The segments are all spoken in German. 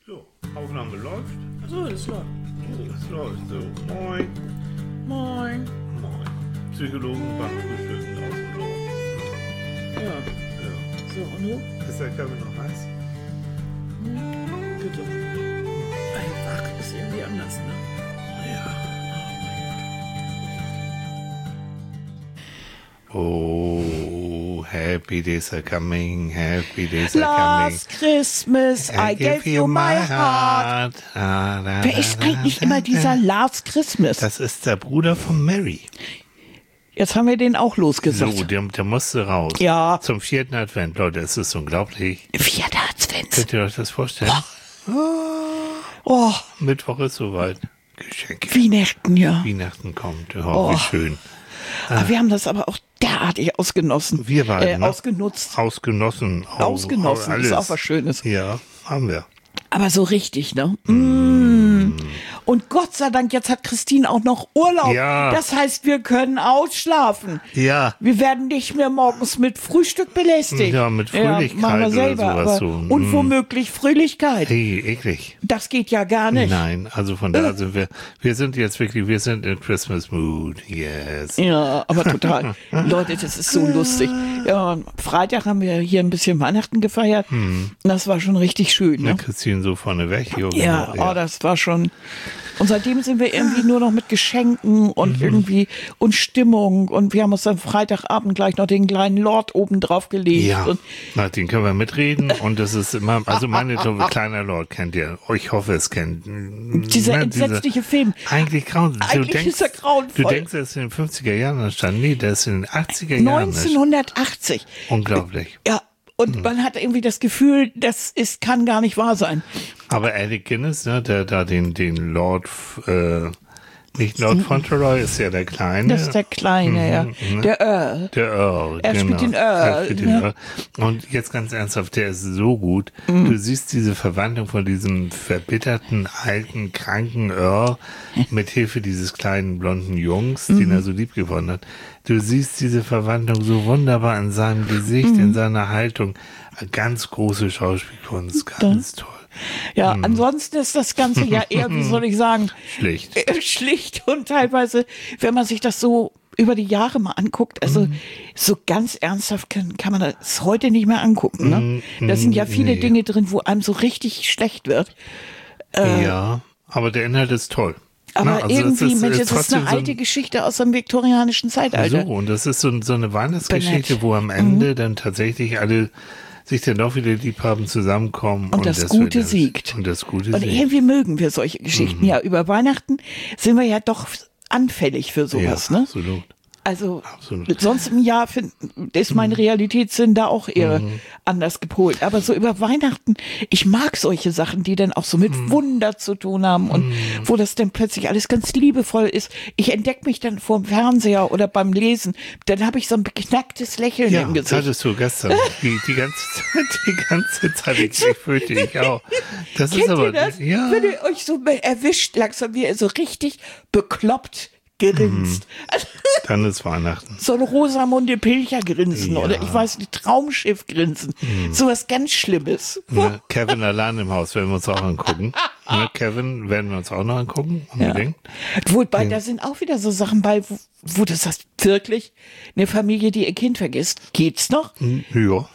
So, Aufnahme läuft. So, das läuft. Es läuft so. Moin. Moin. Moin. Psychologen beim Frühstücken ausgelaufen. Ja. Ja. So, und du? Ist der Kaffee noch heiß? Bitte. Einfach ist irgendwie anders, ne? Oh, happy days are coming, happy days are coming. Last Christmas, I gave you my heart. Wer ist eigentlich immer dieser Last Christmas? Das ist der Bruder von Mary. Jetzt haben wir den auch losgesagt. So, der musste raus. Ja. Zum 4. Advent, Leute, es ist unglaublich. 4. Advent. Könnt ihr euch das vorstellen? Oh, Mittwoch ist soweit. Geschenke. Weihnachten, ja. Weihnachten kommt. Oh, wie schön. Aber wir haben das aber auch derartig ausgenossen. Wir beiden, ne? Ausgenutzt. Ausgenossen. Ausgenossen, alles. ist auch was Schönes. Ja, haben wir. Aber so richtig, ne? Und Gott sei Dank, jetzt hat Christine auch noch Urlaub. Ja. Das heißt, wir können ausschlafen. Ja. Wir werden nicht mehr morgens mit Frühstück belästigt. Ja, mit Fröhlichkeit machen wir oder selber, sowas aber so. Und womöglich Fröhlichkeit. Hey, eklig. Das geht ja gar nicht. Nein, also von da sind wir sind jetzt wirklich, wir sind in Christmas Mood, yes. Ja, aber total. Leute, das ist so lustig. Ja, am Freitag haben wir hier ein bisschen Weihnachten gefeiert. Das war schon richtig schön. Ne? Christine so vorne weg. Jo, Ja, genau, oh, das war schon. Und seitdem sind wir irgendwie nur noch mit Geschenken und irgendwie und Stimmung. Und wir haben uns dann Freitagabend gleich noch den kleinen Lord oben drauf gelegt. Ja, Und na, den können wir mitreden und das ist immer, also meine kleiner Lord kennt ihr, ich hoffe es kennt. dieser entsetzliche Film. Eigentlich grauenvoll. Eigentlich ist er grauenvoll. Du denkst, er ist in den 50er Jahren entstanden. Nee, der ist in den 80er Jahren. 1980. Unglaublich. Ja. Und man hat irgendwie das Gefühl, kann gar nicht wahr sein. Aber Alec Guinness, ne, der da den Lord, nicht Lord Fauntleroy, ist ja der Kleine. Das ist der Kleine, ja. Der Earl. Der Earl, Er spielt den Earl. Er spielt den Earl. Und jetzt ganz ernsthaft, der ist so gut. Du siehst diese Verwandlung von diesem verbitterten, alten, kranken Earl mit Hilfe dieses kleinen, blonden Jungs, den er so lieb gewonnen hat. Du siehst diese Verwandlung so wunderbar in seinem Gesicht, in seiner Haltung. Ganz große Schauspielkunst, ganz toll. Ja, ansonsten ist das Ganze ja eher, wie soll ich sagen, Schlicht. Schlicht und teilweise, wenn man sich das so über die Jahre mal anguckt, also so ganz ernsthaft kann man das heute nicht mehr angucken. Ne? Da sind ja viele Dinge drin, wo einem so richtig schlecht wird. Ja, aber der Inhalt ist toll. Aber Na, also irgendwie, Mensch, das ist trotzdem eine alte Geschichte aus dem viktorianischen Zeitalter. So, und das ist so eine Weihnachtsgeschichte, wo am Ende dann tatsächlich alle sich dann doch wieder lieb haben, zusammenkommen. Und das Gute siegt. Und das Gute Und siegt. irgendwie mögen wir solche Geschichten. Ja, über Weihnachten sind wir ja doch anfällig für sowas, Ja, ne? absolut. Also Absolut. sonst im Jahr ist mein Realitätssinn da auch eher anders gepolt. Aber so über Weihnachten, ich mag solche Sachen, die dann auch so mit Wunder zu tun haben und wo das dann plötzlich alles ganz liebevoll ist. Ich entdecke mich dann vor dem Fernseher oder beim Lesen, dann habe ich so ein beknacktes Lächeln Ja, im das Gesicht. hattest du gestern. Die ganze Zeit. Ich fürchte ich auch. Das Kennt ist aber, ihr das? ja. Wenn ihr euch so erwischt, langsam wie ihr so richtig bekloppt grinst. Dann ist Weihnachten. So ein Rosamunde Pilcher grinsen Ja. oder ich weiß nicht, Traumschiff grinsen. Sowas ganz Schlimmes. Ne? Kevin allein im Haus werden wir uns auch angucken. Ne? Kevin werden wir uns auch noch angucken, unbedingt. Wobei, da sind auch wieder so Sachen bei, wo das heißt, wirklich eine Familie, die ihr Kind vergisst. Geht's noch? Ja.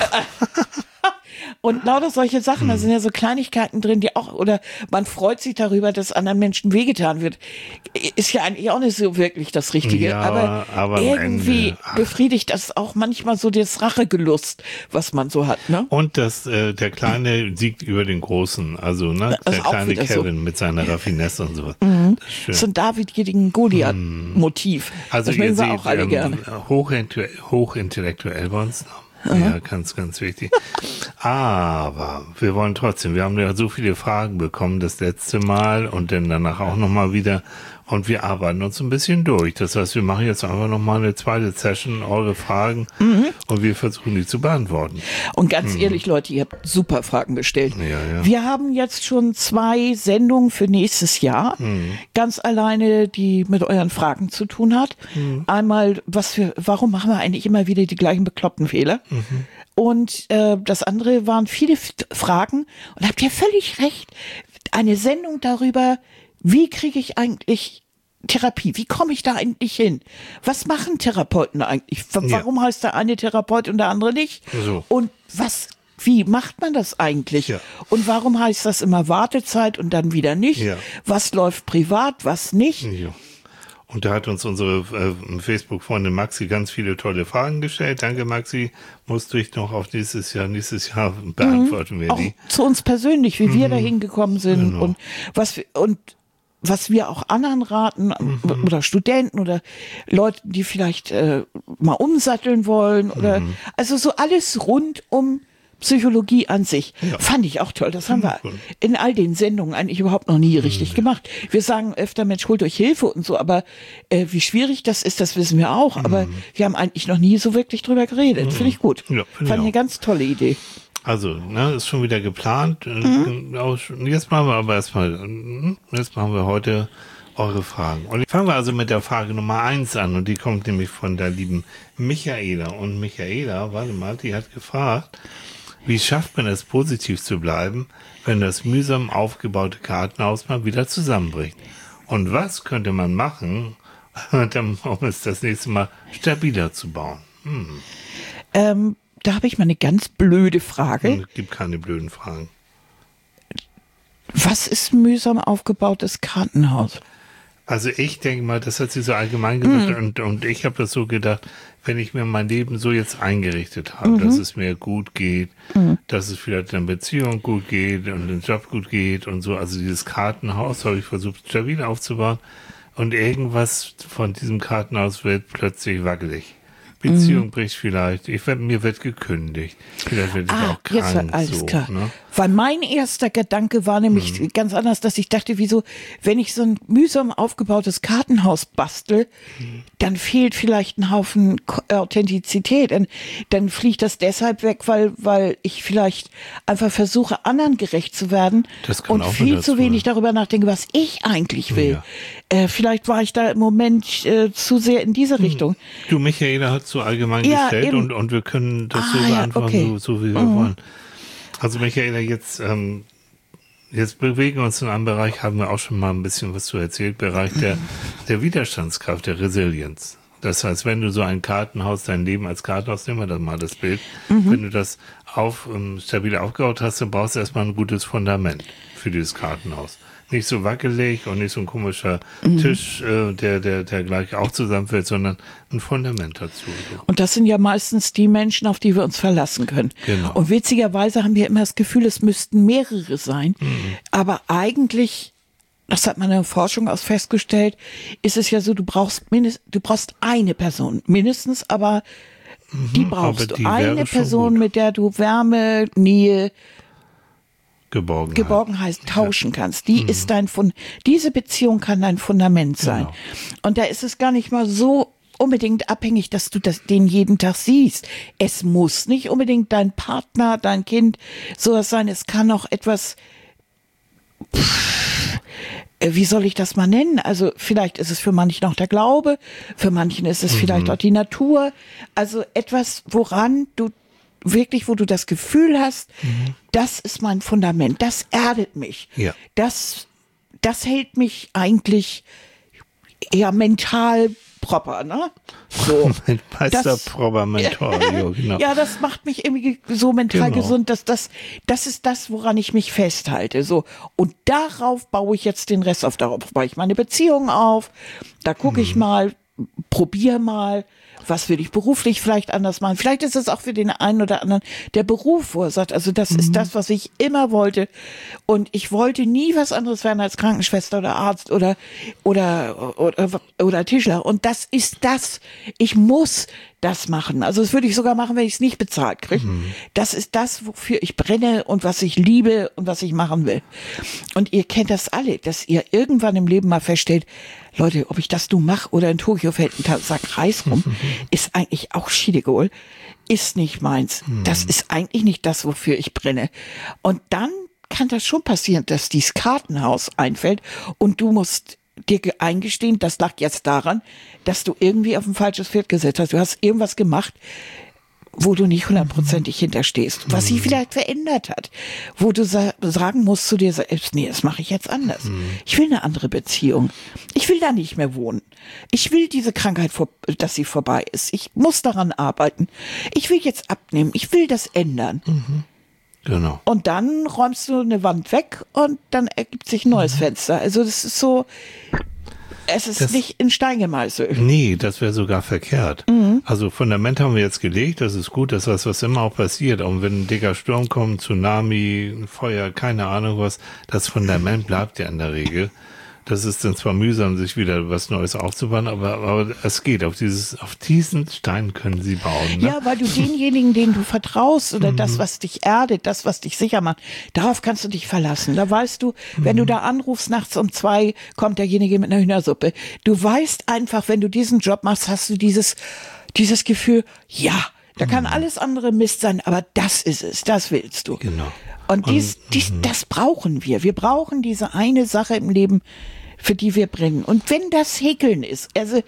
Und lauter solche Sachen, da sind ja so Kleinigkeiten drin, die auch, oder man freut sich darüber, dass anderen Menschen wehgetan wird. Ist ja eigentlich auch nicht so wirklich das Richtige. Ja, aber aber am irgendwie Ende, befriedigt das auch manchmal so das Rachegelust, was man so hat, ne? Und der Kleine siegt über den Großen. Also, ne? Das Der ist auch kleine wieder Kevin so. mit seiner Raffinesse und sowas. Das ist schön. So ein David gegen Goliath-Motiv. Also das ihr mögen wir seht, auch alle gerne. hochintellektuell bei uns. Ja, ganz, ganz wichtig. Aber wir wollen trotzdem, wir haben ja so viele Fragen bekommen das letzte Mal und dann danach auch nochmal wieder. Und wir arbeiten uns ein bisschen durch. Das heißt, wir machen jetzt einfach nochmal eine zweite Session, eure Fragen, und wir versuchen die zu beantworten. Und ganz ehrlich, Leute, ihr habt super Fragen gestellt. Ja, ja. Wir haben jetzt schon 2 Sendungen für nächstes Jahr, ganz alleine, die mit euren Fragen zu tun hat. Einmal, warum machen wir eigentlich immer wieder die gleichen bekloppten Fehler? Und das andere waren viele Fragen. Und habt ihr völlig recht. Eine Sendung darüber, wie kriege ich eigentlich Therapie? Wie komme ich da eigentlich hin? Was machen Therapeuten eigentlich? Warum heißt der eine Therapeut und der andere nicht? So. Und wie macht man das eigentlich? Ja. Und warum heißt das immer Wartezeit und dann wieder nicht? Ja. Was läuft privat, was nicht? Ja. Und da hat uns unsere Facebook-Freundin Maxi ganz viele tolle Fragen gestellt. Danke, Maxi. Musst du dich noch auf nächstes Jahr beantworten wir Auch die. zu uns persönlich, wie wir da hingekommen sind Genau. und was wir auch anderen raten oder Studenten oder Leuten, die vielleicht mal umsatteln wollen oder also so alles rund um Psychologie an sich. Ja. Fand ich auch toll. Das haben wir cool. in all den Sendungen eigentlich überhaupt noch nie richtig gemacht. Wir sagen öfter, Mensch, holt euch Hilfe und so, aber wie schwierig das ist, das wissen wir auch. Aber wir haben eigentlich noch nie so wirklich drüber geredet. Finde ich gut. Ja, finde ich Fand ich auch. eine ganz tolle Idee. Also, ist schon wieder geplant. Jetzt machen wir heute eure Fragen. Und fangen wir also mit der Frage Nummer 1 an. Und die kommt nämlich von der lieben Michaela. Und Michaela, warte mal, die hat gefragt, wie schafft man es, positiv zu bleiben, wenn das mühsam aufgebaute Kartenhaus mal wieder zusammenbricht? Und was könnte man machen, um es das nächste Mal stabiler zu bauen? Da habe ich mal eine ganz blöde Frage. Es gibt keine blöden Fragen. Was ist ein mühsam aufgebautes Kartenhaus? Also ich denke mal, das hat sie so allgemein gesagt und ich habe das so gedacht, wenn ich mir mein Leben so jetzt eingerichtet habe, dass es mir gut geht, dass es vielleicht in der Beziehung gut geht und im Job gut geht und so, also dieses Kartenhaus habe ich versucht stabil aufzubauen und irgendwas von diesem Kartenhaus wird plötzlich wackelig. Beziehung bricht vielleicht, mir wird gekündigt, vielleicht werde ich auch krank. Jetzt alles so, klar. ne? Weil mein erster Gedanke war nämlich ganz anders, dass ich dachte, wieso, wenn ich so ein mühsam aufgebautes Kartenhaus bastel, dann fehlt vielleicht ein Haufen Authentizität. Dann fliegt das deshalb weg, weil ich vielleicht einfach versuche, anderen gerecht zu werden Das kann und auch viel mit zu dazu, wenig darüber nachdenke, was ich eigentlich will. Ja. Vielleicht war ich da im Moment zu sehr in diese Richtung. Du, Michaela hat so allgemein Ja, gestellt eben. und wir können das so Ja, beantworten, okay. so wie wir wollen. Also Michaela, jetzt bewegen wir uns in einem Bereich, haben wir auch schon mal ein bisschen was zu erzählt, Bereich der Widerstandskraft, der Resilienz. Das heißt, wenn du so ein Kartenhaus, dein Leben als Kartenhaus, nehmen wir das mal das Bild, wenn du das stabil aufgebaut hast, dann brauchst du erstmal ein gutes Fundament für dieses Kartenhaus. Nicht so wackelig und nicht so ein komischer Tisch, der gleich auch zusammenfällt, sondern ein Fundament dazu. So. Und das sind ja meistens die Menschen, auf die wir uns verlassen können. Genau. Und witzigerweise haben wir immer das Gefühl, es müssten mehrere sein. Aber eigentlich, das hat man in der Forschung aus festgestellt, ist es ja so, du brauchst eine Person, mindestens, aber die brauchst aber die du. Eine wäre schon Person, gut. mit der du Wärme, Nähe, Geborgenheit. tauschen kannst. Die ist diese Beziehung kann dein Fundament sein. Genau. Und da ist es gar nicht mal so unbedingt abhängig, dass du den jeden Tag siehst. Es muss nicht unbedingt dein Partner, dein Kind sowas sein. Es kann auch etwas, wie soll ich das mal nennen? Also vielleicht ist es für manchen auch der Glaube, für manchen ist es vielleicht auch die Natur. Also etwas, wo du das Gefühl hast, das ist mein Fundament, das erdet mich. Ja. Das hält mich eigentlich eher mental proper, ne? So. Mein Meister Das- Prober Mentor, ja, genau. Ja, das macht mich irgendwie so mental Genau. gesund, dass das ist das, woran ich mich festhalte. So. Und darauf baue ich jetzt den Rest auf. Darauf baue ich meine Beziehung auf. Da gucke ich mal, probiere mal, was will ich beruflich vielleicht anders machen. Vielleicht ist es auch für den einen oder anderen der Beruf, wo er sagt, also das ist das, was ich immer wollte. Und ich wollte nie was anderes werden als Krankenschwester oder Arzt oder Tischler. Und das ist das. Ich muss das machen. Also das würde ich sogar machen, wenn ich es nicht bezahlt kriege. Das ist das, wofür ich brenne und was ich liebe und was ich machen will. Und ihr kennt das alle, dass ihr irgendwann im Leben mal feststellt, Leute, ob ich das nun mache oder in Tokio fällt ein Sack Reis rum, ist eigentlich auch Schiedegol, ist nicht meins. Das ist eigentlich nicht das, wofür ich brenne. Und dann kann das schon passieren, dass dieses Kartenhaus einfällt und du musst dir eingestehen, das lag jetzt daran, dass du irgendwie auf ein falsches Pferd gesetzt hast. Du hast irgendwas gemacht, wo du nicht 100%ig hinterstehst, was sich vielleicht verändert hat, wo du sagen musst zu dir selbst, nee, das mache ich jetzt anders. Ich will eine andere Beziehung. Ich will da nicht mehr wohnen. Ich will diese Krankheit, dass sie vorbei ist. Ich muss daran arbeiten. Ich will jetzt abnehmen. Ich will das ändern. Genau. Und dann räumst du eine Wand weg und dann ergibt sich ein neues Fenster. Also das ist so, es ist nicht in Stein gemeißelt. Nee, das wäre sogar verkehrt. Also Fundament haben wir jetzt gelegt, das ist gut, das ist was immer auch passiert. Auch wenn ein dicker Sturm kommt, Tsunami, Feuer, keine Ahnung was, das Fundament bleibt ja in der Regel. Das ist dann zwar mühsam, sich wieder was Neues aufzubauen, aber es geht. Auf diesen Stein können sie bauen. Ne? Ja, weil du denjenigen, denen du vertraust oder das, was dich erdet, das, was dich sicher macht, darauf kannst du dich verlassen. Da weißt du, wenn du da anrufst, nachts um 2, kommt derjenige mit einer Hühnersuppe. Du weißt einfach, wenn du diesen Job machst, hast du dieses Gefühl, ja, da kann alles andere Mist sein, aber das ist es, das willst du. Genau. Und das brauchen wir. Wir brauchen diese eine Sache im Leben, für die wir brennen. Und wenn das Häkeln ist, also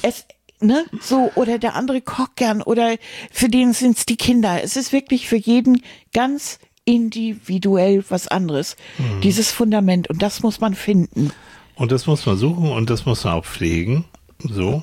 so, oder der andere kocht gern, oder für den sind es die Kinder. Es ist wirklich für jeden ganz individuell was anderes. Dieses Fundament. Und das muss man finden. Und das muss man suchen und das muss man auch pflegen. So.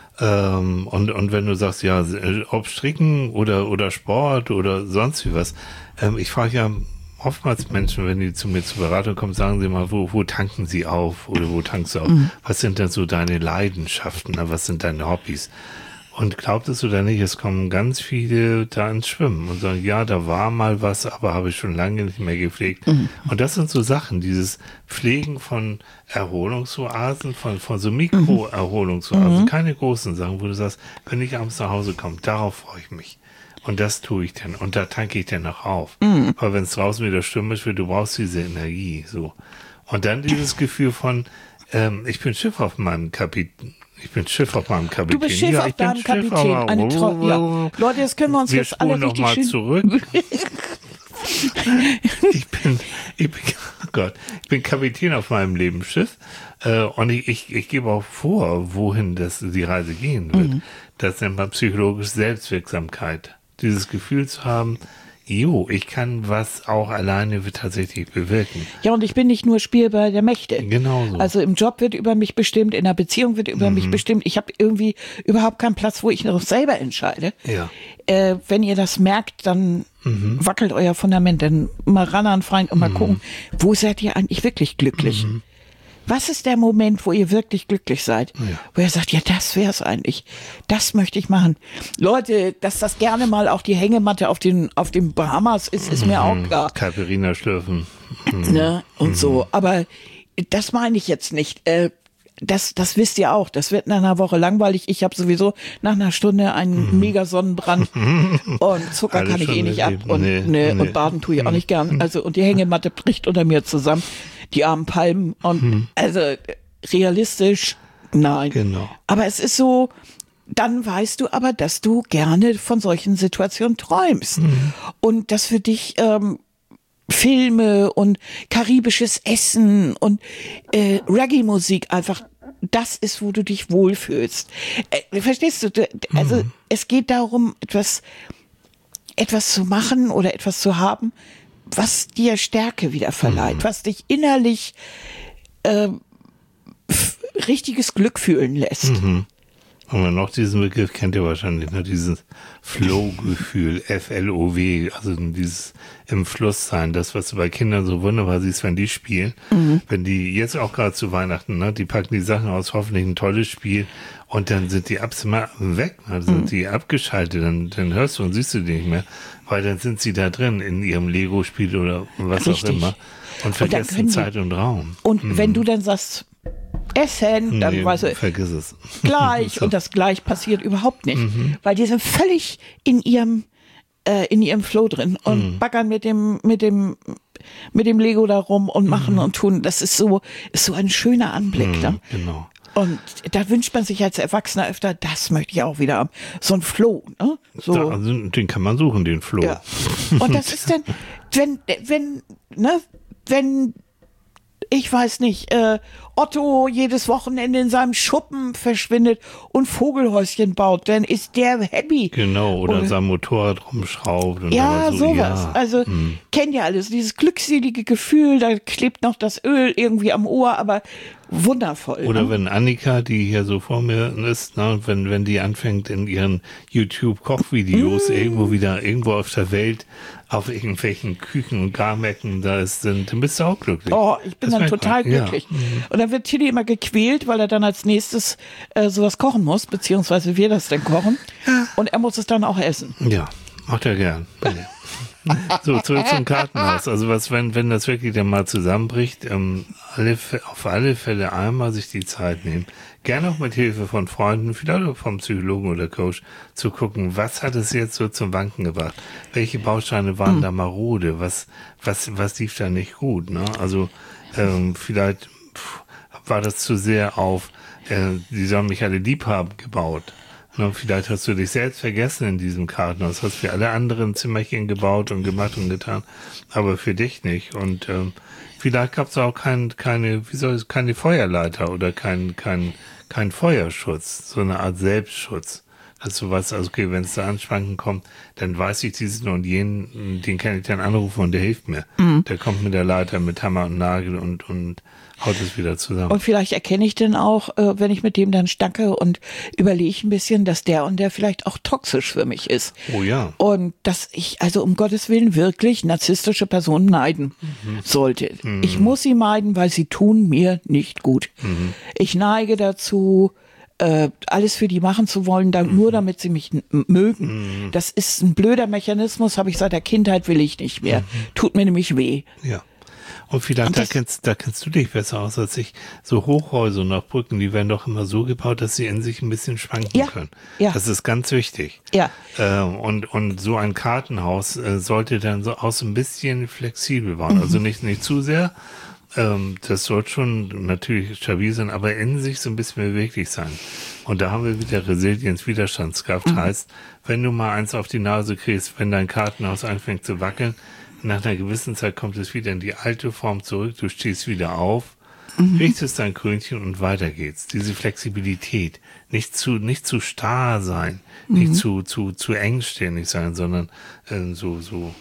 Und wenn du sagst, ja, ob Stricken oder Sport oder sonst wie was, ich frage ja oftmals Menschen, wenn die zu mir zur Beratung kommen, sagen sie mal, wo tanken sie auf oder wo tankst du auf? Was sind denn so deine Leidenschaften? Was sind deine Hobbys? Und glaubt es oder nicht, es kommen ganz viele da ins Schwimmen und sagen, ja, da war mal was, aber habe ich schon lange nicht mehr gepflegt. Und das sind so Sachen, dieses Pflegen von Erholungsoasen, von so Mikro-Erholungsoasen, keine großen Sachen, wo du sagst, wenn ich abends nach Hause komme, darauf freue ich mich. Und das tue ich dann. Und da tanke ich dann noch auf. Weil wenn es draußen wieder stürmisch wird, du brauchst diese Energie. So. Und dann dieses Gefühl von, ich bin Schiff auf meinem Kapitän. Du bist Schiff auf deinem Kapitän. Leute, jetzt können wir uns jetzt alle noch mal zurück. Ich bin Kapitän auf meinem Lebensschiff. Und ich gebe auch vor, wohin die Reise gehen wird. Das nennt man psychologische Selbstwirksamkeit. Dieses Gefühl zu haben, ich kann was auch alleine tatsächlich bewirken. Ja, und ich bin nicht nur Spielball der Mächte. Genau so. Also im Job wird über mich bestimmt, in der Beziehung wird über mich bestimmt. Ich habe irgendwie überhaupt keinen Platz, wo ich noch selber entscheide. Ja. Wenn ihr das merkt, dann wackelt euer Fundament. Dann mal ran an Freund und mal gucken, wo seid ihr eigentlich wirklich glücklich? Was ist der Moment, wo ihr wirklich glücklich seid? Ja. Wo ihr sagt, ja, das wär's eigentlich. Das möchte ich machen. Leute, dass das gerne mal auch die Hängematte auf den Bahamas ist mir auch klar. Caipirinha schlürfen. Ne? Und so. Aber das meine ich jetzt nicht. Das wisst ihr auch. Das wird nach einer Woche langweilig. Ich habe sowieso nach einer Stunde einen mega Sonnenbrand und Zucker Alles kann ich schon nicht ab und nee. und baden tue ich auch nicht gern. Also und die Hängematte bricht unter mir zusammen. Die armen Palmen und also realistisch, nein. Genau. Aber es ist so, dann weißt du aber, dass du gerne von solchen Situationen träumst und dass für dich Filme und karibisches Essen und Reggae-Musik einfach das ist, wo du dich wohlfühlst. Verstehst du? Also es geht darum, etwas zu machen oder etwas zu haben, was dir Stärke wieder verleiht, was dich innerlich richtiges Glück fühlen lässt. Aber noch diesen Begriff kennt ihr wahrscheinlich, ne? Dieses Flow-Gefühl, F-L-O-W, also dieses im Fluss sein, das, was du bei Kindern so wunderbar siehst, wenn die spielen, wenn die jetzt auch gerade zu Weihnachten, ne, die packen die Sachen aus, hoffentlich ein tolles Spiel und dann sind die Apps immer weg, also sind die abgeschaltet, dann hörst du und siehst du die nicht mehr, weil dann sind sie da drin in ihrem Lego-Spiel oder was Richtig. auch immer und vergessen Zeit und Raum. Und wenn du dann sagst, Essen, dann weißt du, vergiss es. Gleich So. und das gleich passiert überhaupt nicht, weil die sind völlig in ihrem Flow drin und baggern mit dem Lego da rum und machen und tun. Das ist so ein schöner Anblick. Ne? Genau. Und da wünscht man sich als Erwachsener öfter, das möchte ich auch wieder haben. So ein Flow. Ne? So. Also, den kann man suchen, den Flow. Ja. Und das ist dann, wenn ich weiß nicht, Otto jedes Wochenende in seinem Schuppen verschwindet und Vogelhäuschen baut, dann ist der happy. Genau, oder sein Motorrad rumschraubt. Und Ja, so, sowas. ja. Also kennt ihr alles, dieses glückselige Gefühl, da klebt noch das Öl irgendwie am Ohr, aber wundervoll. Oder ne? wenn Annika, die hier so vor mir ist, ne, wenn die anfängt in ihren YouTube-Kochvideos irgendwo auf der Welt auf irgendwelchen Küchen und Garmärkten dann bist du auch glücklich. Oh, ich bin Das dann merkt total man. Ja. glücklich. Und dann wird Tilly immer gequält, weil er dann als nächstes sowas kochen muss, beziehungsweise wir das dann kochen. Und er muss es dann auch essen. Ja, macht er gern. So, zurück zum Kartenhaus. Also wenn das wirklich dann mal zusammenbricht, auf alle Fälle einmal sich die Zeit nehmen, gerne auch mit Hilfe von Freunden, vielleicht auch vom Psychologen oder Coach, zu gucken, was hat es jetzt so zum Wanken gebracht? Welche Bausteine waren da marode? Was lief da nicht gut? Ne? Also vielleicht war das zu sehr auf, die sollen mich alle lieb haben gebaut. Na, vielleicht hast du dich selbst vergessen in diesem Kartenhaus, hast für alle anderen Zimmerchen gebaut und gemacht und getan, aber für dich nicht. Und vielleicht gab es auch keine Feuerleiter oder kein Feuerschutz, so eine Art Selbstschutz. Dass du weißt, also okay, wenn es da Anschwanken kommt, dann weiß ich diesen und jenen, den kann ich dann anrufen und der hilft mir. Der kommt mit der Leiter, mit Hammer und Nagel und haut es wieder zusammen. Und vielleicht erkenne ich dann auch, wenn ich mit dem dann stacke und überlege ein bisschen, dass der und der vielleicht auch toxisch für mich ist. Oh ja. Und dass ich also um Gottes Willen wirklich narzisstische Personen meiden sollte. Ich muss sie meiden, weil sie tun mir nicht gut. Ich neige dazu, alles für die machen zu wollen, nur damit sie mich mögen. Das ist ein blöder Mechanismus, habe ich seit der Kindheit, will ich nicht mehr. Tut mir nämlich weh. Ja. Und vielleicht, da kennst du dich besser aus als ich. So Hochhäuser und auch Brücken, die werden doch immer so gebaut, dass sie in sich ein bisschen schwanken können. Ja. Das ist ganz wichtig. Ja. Und so ein Kartenhaus sollte dann so auch so ein bisschen flexibel bauen. Also nicht zu sehr. Das soll schon natürlich stabil sein, aber in sich so ein bisschen beweglich sein. Und da haben wir wieder Resilienz, Widerstandskraft. Heißt, wenn du mal eins auf die Nase kriegst, wenn dein Kartenhaus anfängt zu wackeln, nach einer gewissen Zeit kommt es wieder in die alte Form zurück, du stehst wieder auf, richtest dein Krönchen und weiter geht's. Diese Flexibilität, nicht zu starr sein, nicht zu engstirnig sein, sondern so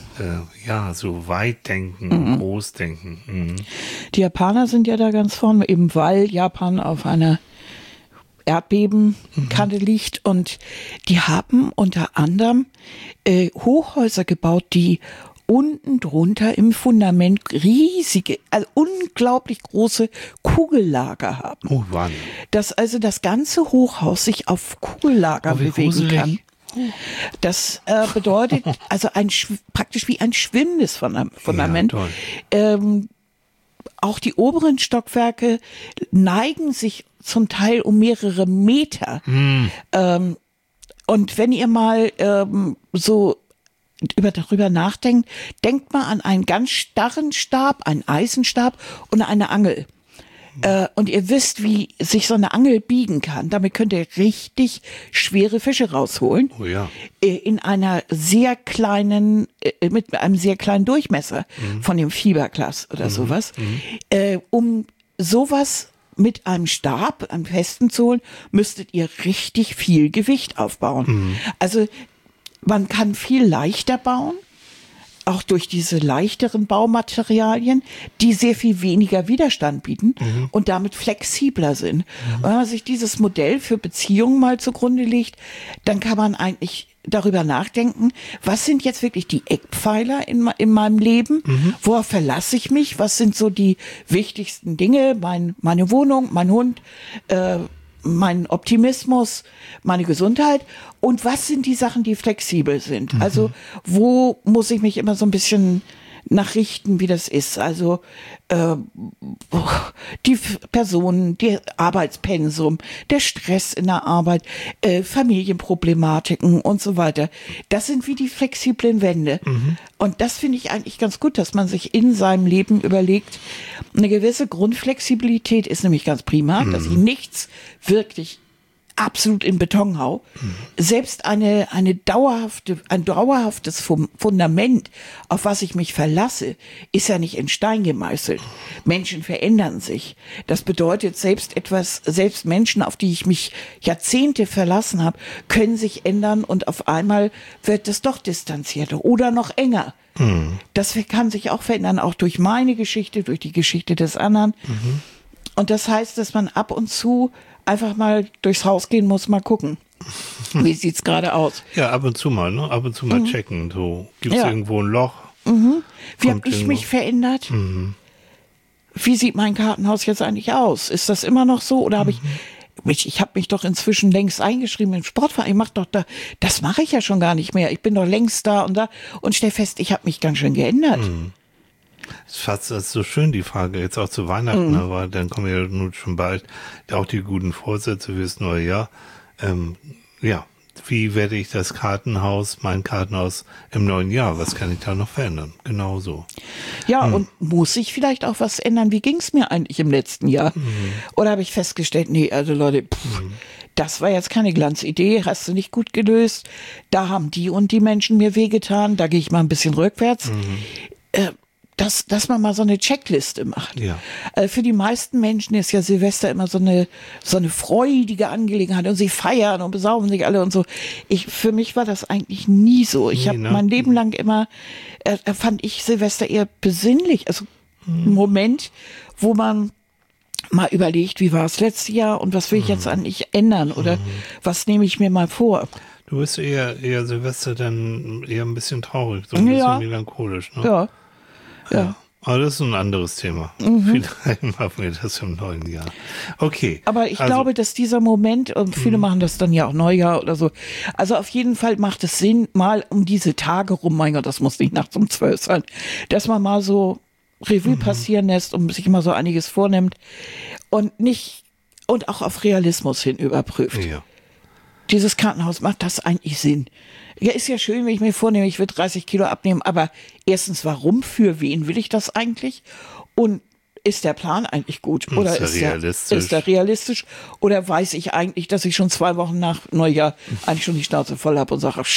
weit denken, groß denken. Die Japaner sind ja da ganz vorne, eben weil Japan auf einer Erdbebenkante liegt und die haben unter anderem Hochhäuser gebaut, die unten drunter im Fundament riesige, also unglaublich große Kugellager haben. Oh, Wahnsinn. Dass also das ganze Hochhaus sich auf Kugellager bewegen gruselig. kann. Das bedeutet also praktisch wie ein schwimmendes Fundament. Ja, toll. Auch die oberen Stockwerke neigen sich zum Teil um mehrere Meter. Und wenn ihr mal darüber nachdenkt, denkt mal an einen ganz starren Stab, einen Eisenstab und eine Angel. Und ihr wisst, wie sich so eine Angel biegen kann. Damit könnt ihr richtig schwere Fische rausholen. Oh ja. In einer sehr kleinen, mit einem sehr kleinen Durchmesser von dem Fiberglas oder sowas. Um sowas mit einem Stab, einem festen zu holen, müsstet ihr richtig viel Gewicht aufbauen. Also man kann viel leichter bauen, auch durch diese leichteren Baumaterialien, die sehr viel weniger Widerstand bieten und damit flexibler sind. Und wenn man sich dieses Modell für Beziehungen mal zugrunde legt, dann kann man eigentlich darüber nachdenken, was sind jetzt wirklich die Eckpfeiler in meinem Leben? Worauf verlasse ich mich? Was sind so die wichtigsten Dinge? Meine Wohnung, mein Hund, mein Optimismus, meine Gesundheit und was sind die Sachen, die flexibel sind? Also wo muss ich mich immer so ein bisschen nachrichten, wie das ist? Also die Personen, die Arbeitspensum, der Stress in der Arbeit, Familienproblematiken und so weiter. Das sind wie die flexiblen Wände. Und das finde ich eigentlich ganz gut, dass man sich in seinem Leben überlegt, eine gewisse Grundflexibilität ist nämlich ganz prima, dass ich nichts wirklich absolut in Beton hau. Selbst ein dauerhaftes Fundament, auf was ich mich verlasse, ist ja nicht in Stein gemeißelt. Menschen verändern sich. Das bedeutet, selbst Menschen, auf die ich mich Jahrzehnte verlassen habe, können sich ändern und auf einmal wird es doch distanzierter oder noch enger. Das kann sich auch verändern, auch durch meine Geschichte, durch die Geschichte des anderen. Und das heißt, dass man ab und zu einfach mal durchs Haus gehen muss, mal gucken. Wie sieht's gerade aus? Ja, ab und zu mal, ne? Ab und zu mal checken. So, gibt's irgendwo ein Loch? Wie habe ich mich verändert? Wie sieht mein Kartenhaus jetzt eigentlich aus? Ist das immer noch so? Oder habe ich habe mich doch inzwischen längst eingeschrieben im Sportverein. Das mache ich ja schon gar nicht mehr. Ich bin doch längst da und stell fest, ich habe mich ganz schön geändert. Das ist so schön, die Frage, jetzt auch zu Weihnachten, aber dann kommen ja nun schon bald auch die guten Vorsätze fürs neue Jahr. Wie werde ich mein Kartenhaus im neuen Jahr, was kann ich da noch verändern? Genau so. Ja, und muss ich vielleicht auch was ändern? Wie ging's mir eigentlich im letzten Jahr? Oder habe ich festgestellt, nee, also Leute, das war jetzt keine Glanzidee, hast du nicht gut gelöst. Da haben die und die Menschen mir wehgetan, da gehe ich mal ein bisschen rückwärts. Dass man mal so eine Checkliste macht. Ja. Für die meisten Menschen ist ja Silvester immer so eine freudige Angelegenheit und sie feiern und besaufen sich alle und so. Für mich war das eigentlich nie so. Ich habe mein Leben lang immer, fand ich Silvester eher besinnlich. Also ein Moment, wo man mal überlegt, wie war es letztes Jahr und was will ich jetzt eigentlich ändern oder was nehme ich mir mal vor. Du bist eher Silvester dann eher ein bisschen traurig, so ein bisschen melancholisch, ne? Ja. Aber das ist ein anderes Thema. Vielleicht machen wir das im neuen Jahr. Okay. Aber ich glaube, dass dieser Moment, und viele machen das dann ja auch Neujahr oder so, also auf jeden Fall macht es Sinn, mal um diese Tage rum, mein Gott, das muss nicht nachts um 12 sein, dass man mal so Revue passieren lässt und sich immer so einiges vornimmt und auch auf Realismus hin überprüft. Ja. Dieses Kartenhaus, macht das eigentlich Sinn? Ja, ist ja schön, wenn ich mir vornehme, ich will 30 Kilo abnehmen, aber erstens, warum, für wen will ich das eigentlich? Und ist der Plan eigentlich gut? Oder ist der realistisch? Oder weiß ich eigentlich, dass ich schon 2 Wochen nach Neujahr eigentlich schon die Schnauze voll habe und sage,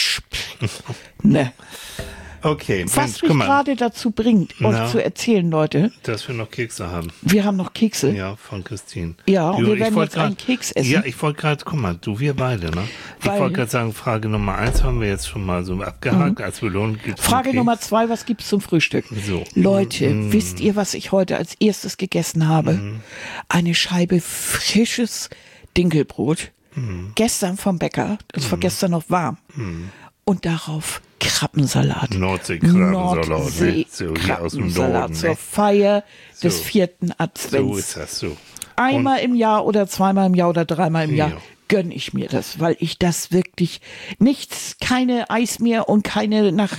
ne. Okay, was mich gerade dazu bringt, euch zu erzählen, Leute. Dass wir noch Kekse haben. Wir haben noch Kekse. Ja, von Christine. Ja, und wir werden jetzt einen Keks essen. Ja, ich wollte gerade, guck mal, wir beide, ne? Ich wollte gerade sagen, Frage Nummer 1 haben wir jetzt schon mal so abgehakt. Als Belohnung gibt's Frage Nummer 2, was gibt's zum Frühstück? So. Leute, wisst ihr, was ich heute als erstes gegessen habe? Eine Scheibe frisches Dinkelbrot. Gestern vom Bäcker. Das war gestern noch warm. Und darauf Krabbensalat. Nordsee-Krabbensalat. Nordsee-Krabbensalat zur Feier des 4. Advents. So ist das so. Einmal im Jahr oder zweimal im Jahr oder dreimal im Jahr gönne ich mir das, weil ich das wirklich keine Eis mehr und keine nach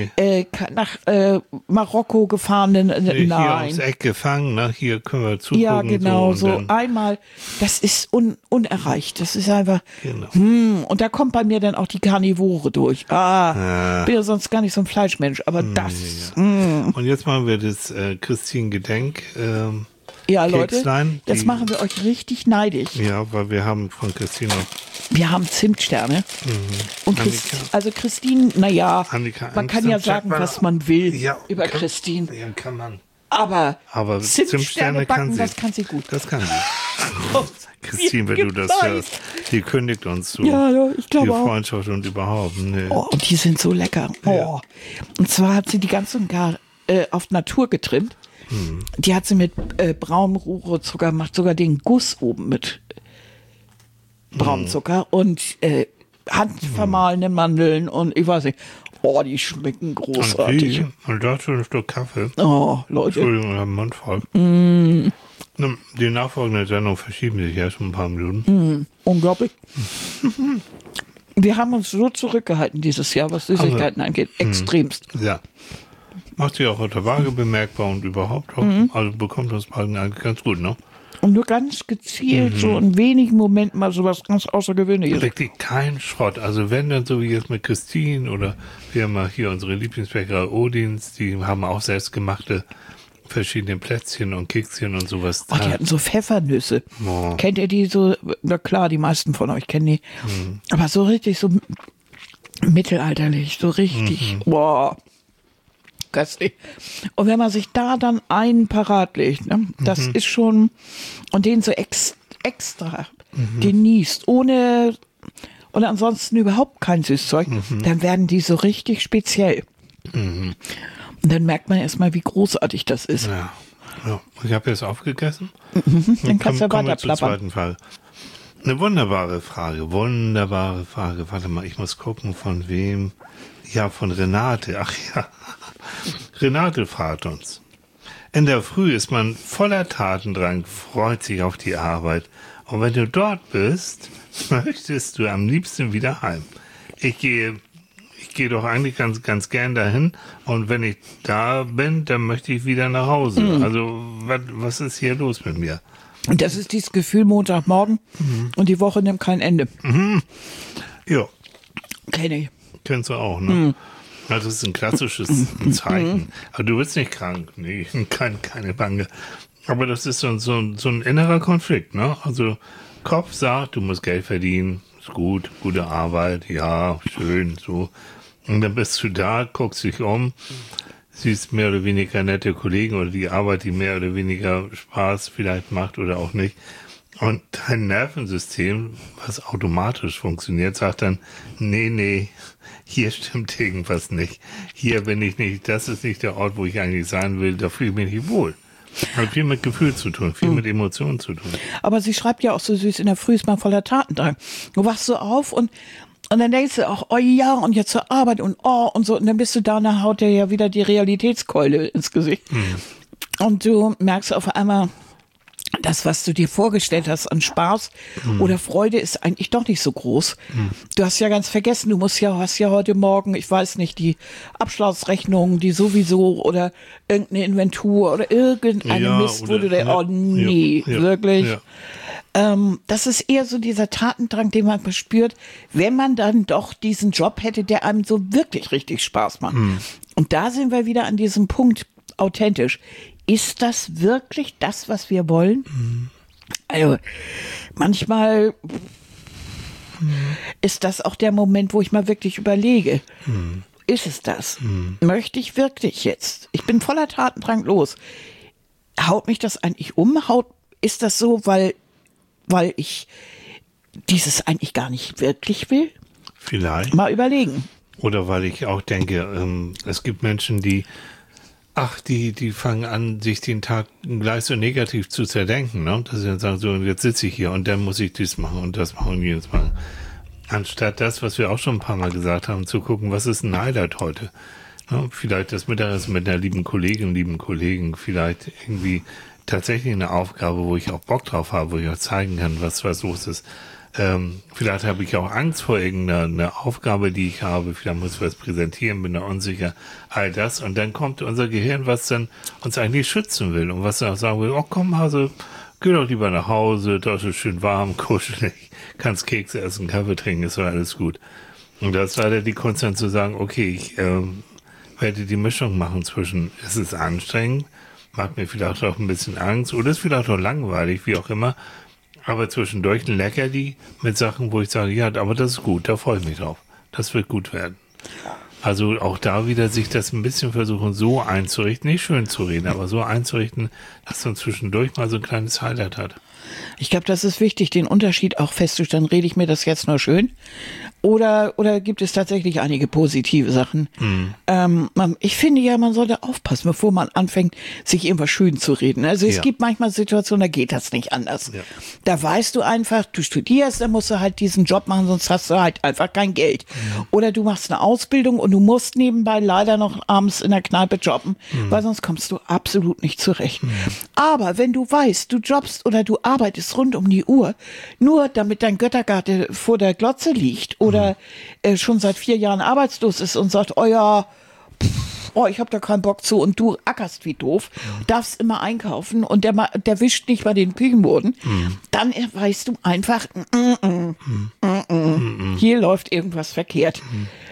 Marokko gefahrenen, nein. Hier ums Eck gefangen, ne? Hier können wir zugucken. Ja, genau, so einmal, das ist unerreicht, das ist einfach, und da kommt bei mir dann auch die Karnivore durch. Bin ja sonst gar nicht so ein Fleischmensch, aber das. Und jetzt machen wir das Christine Gedenk, ja, Leute, Kekslein, jetzt machen wir euch richtig neidisch. Ja, weil wir haben von Christine wir haben Zimtsterne. Und Christine, naja, man kann ja sagen, was man will über Christine. Ja, kann man. Aber Zimtsterne backen, das kann sie gut. Das kann sie. Christine, wenn du das hörst, die kündigt uns zu. Ja, ich glaube auch. Die Freundschaft und überhaupt. Nee. Oh, und die sind so lecker. Oh. Ja. Und zwar hat sie die ganz und gar auf Natur getrimmt. Die hat sie mit braunem Rohrzucker, macht sogar den Guss oben mit Braunzucker und handvermahlene Mandeln und ich weiß nicht. Oh, die schmecken großartig. Und dazu ein Stück Kaffee. Oh, Leute. Entschuldigung, ich habe den Mund voll. Die nachfolgende Sendung verschieben sich erst ein paar Minuten. Unglaublich. Wir haben uns so zurückgehalten dieses Jahr, was Süßigkeiten angeht. Extremst. Ja. Macht sich auch auf der Waage bemerkbar und überhaupt auch. Also bekommt das Magen eigentlich ganz gut, ne? Und nur ganz gezielt, so in wenigen Momenten mal sowas ganz Außergewöhnliches. Wirklich kein Schrott. Also wenn dann so wie jetzt mit Christine oder wir haben mal hier unsere Lieblingsbäcker Odins, die haben auch selbstgemachte verschiedene Plätzchen und Kekschen und sowas. Oh, die hatten so Pfeffernüsse. Oh. Kennt ihr die so? Na klar, die meisten von euch kennen die. Aber so richtig so mittelalterlich, so richtig. Boah. Köstlich. Und wenn man sich da dann einen parat legt, ne, das ist schon, und den so extra genießt, ohne und ansonsten überhaupt kein Süßzeug, dann werden die so richtig speziell. Und dann merkt man erstmal, wie großartig das ist. Ja. Ja. Ich habe jetzt aufgegessen. Dann kannst du ja kommen wir weiter zur plappern. zweiten Frage. Eine wunderbare Frage. Warte mal, ich muss gucken, von wem. Ja, von Renate. Ach ja. Renate fragt uns. In der Früh ist man voller Tatendrang, freut sich auf die Arbeit. Und wenn du dort bist, möchtest du am liebsten wieder heim. Ich gehe doch eigentlich ganz gern dahin. Und wenn ich da bin, dann möchte ich wieder nach Hause. Also, was ist hier los mit mir? Und das ist dieses Gefühl Montagmorgen und die Woche nimmt kein Ende. Ja, Kenne ich. kennst du auch, ne? Also, das ist ein klassisches Zeichen. Aber du bist nicht krank. Nee, keine Bange. Aber das ist so ein innerer Konflikt, ne? Also, Kopf sagt, du musst Geld verdienen. Ist gut, gute Arbeit. Ja, schön, so. Und dann bist du da, guckst dich um, siehst mehr oder weniger nette Kollegen oder die Arbeit, die mehr oder weniger Spaß vielleicht macht oder auch nicht. Und dein Nervensystem, was automatisch funktioniert, sagt dann, nee, hier stimmt irgendwas nicht. Hier bin ich nicht, das ist nicht der Ort, wo ich eigentlich sein will, da fühle ich mich nicht wohl. Hat viel mit Gefühl zu tun, viel mit Emotionen zu tun. Aber sie schreibt ja auch so süß, in der Früh ist man voller Tatendrang. Du wachst so auf und dann denkst du auch, oh ja, und jetzt zur Arbeit und oh und so. Und dann bist du da, dann haut dir ja wieder die Realitätskeule ins Gesicht. Und du merkst auf einmal, das, was du dir vorgestellt hast an Spaß oder Freude, ist eigentlich doch nicht so groß. Du hast ja ganz vergessen, hast ja heute Morgen, ich weiß nicht, die Abschlussrechnung, die sowieso oder irgendeine Inventur oder irgendeine Mist, wo du denkst, oh nee, wirklich. Ja. Das ist eher so dieser Tatendrang, den man verspürt, wenn man dann doch diesen Job hätte, der einem so wirklich richtig Spaß macht. Und da sind wir wieder an diesem Punkt, authentisch. Ist das wirklich das, was wir wollen? Also manchmal ist das auch der Moment, wo ich mal wirklich überlege, ist es das? Möchte ich wirklich jetzt? Ich bin voller Tatendrang los. Haut mich das eigentlich um? Ist das so, weil ich dieses eigentlich gar nicht wirklich will? Vielleicht. Mal überlegen. Oder weil ich auch denke, es gibt Menschen, die fangen an, sich den Tag gleich so negativ zu zerdenken, ne? Dass sie dann sagen, so, jetzt sitze ich hier und dann muss ich dies machen und das machen und jenes machen. Anstatt das, was wir auch schon ein paar Mal gesagt haben, zu gucken, was ist ein Highlight heute? Ne? Vielleicht das Mittagessen mit einer lieben Kollegen, vielleicht irgendwie tatsächlich eine Aufgabe, wo ich auch Bock drauf habe, wo ich auch zeigen kann, was los ist. Vielleicht habe ich auch Angst vor irgendeiner Aufgabe, die ich habe. Vielleicht muss ich was präsentieren, bin da unsicher. All das. Und dann kommt unser Gehirn, was dann uns eigentlich schützen will und was dann auch sagen will, oh komm Hase, geh doch lieber nach Hause, da ist es schön warm, kuschelig, kannst Kekse essen, Kaffee trinken, ist doch alles gut. Und das ist leider die Kunst dann zu sagen, okay, ich werde die Mischung machen zwischen, es ist anstrengend, macht mir vielleicht auch ein bisschen Angst oder ist vielleicht auch langweilig, wie auch immer. Aber zwischendurch ein Leckerli mit Sachen, wo ich sage, ja, aber das ist gut, da freue ich mich drauf. Das wird gut werden. Also auch da wieder sich das ein bisschen versuchen so einzurichten, nicht schön zu reden, aber so einzurichten, dass man zwischendurch mal so ein kleines Highlight hat. Ich glaube, das ist wichtig, den Unterschied auch festzustellen. Rede ich mir das jetzt nur schön? Oder gibt es tatsächlich einige positive Sachen? Ich finde ja, man sollte aufpassen, bevor man anfängt, sich irgendwas schön zu reden. Also es gibt manchmal Situationen, da geht das nicht anders. Ja. Da weißt du einfach, du studierst, dann musst du halt diesen Job machen, sonst hast du halt einfach kein Geld. Oder du machst eine Ausbildung und du musst nebenbei leider noch abends in der Kneipe jobben, weil sonst kommst du absolut nicht zurecht. Aber wenn du weißt, du jobbst oder du arbeitest rund um die Uhr, nur damit dein Göttergatte vor der Glotze liegt oder schon seit 4 Jahren arbeitslos ist und sagt, oh ja, ich habe da keinen Bock zu und du ackerst wie doof, darfst immer einkaufen und der wischt nicht mal den Küchenboden, dann weißt du einfach, hier läuft irgendwas verkehrt.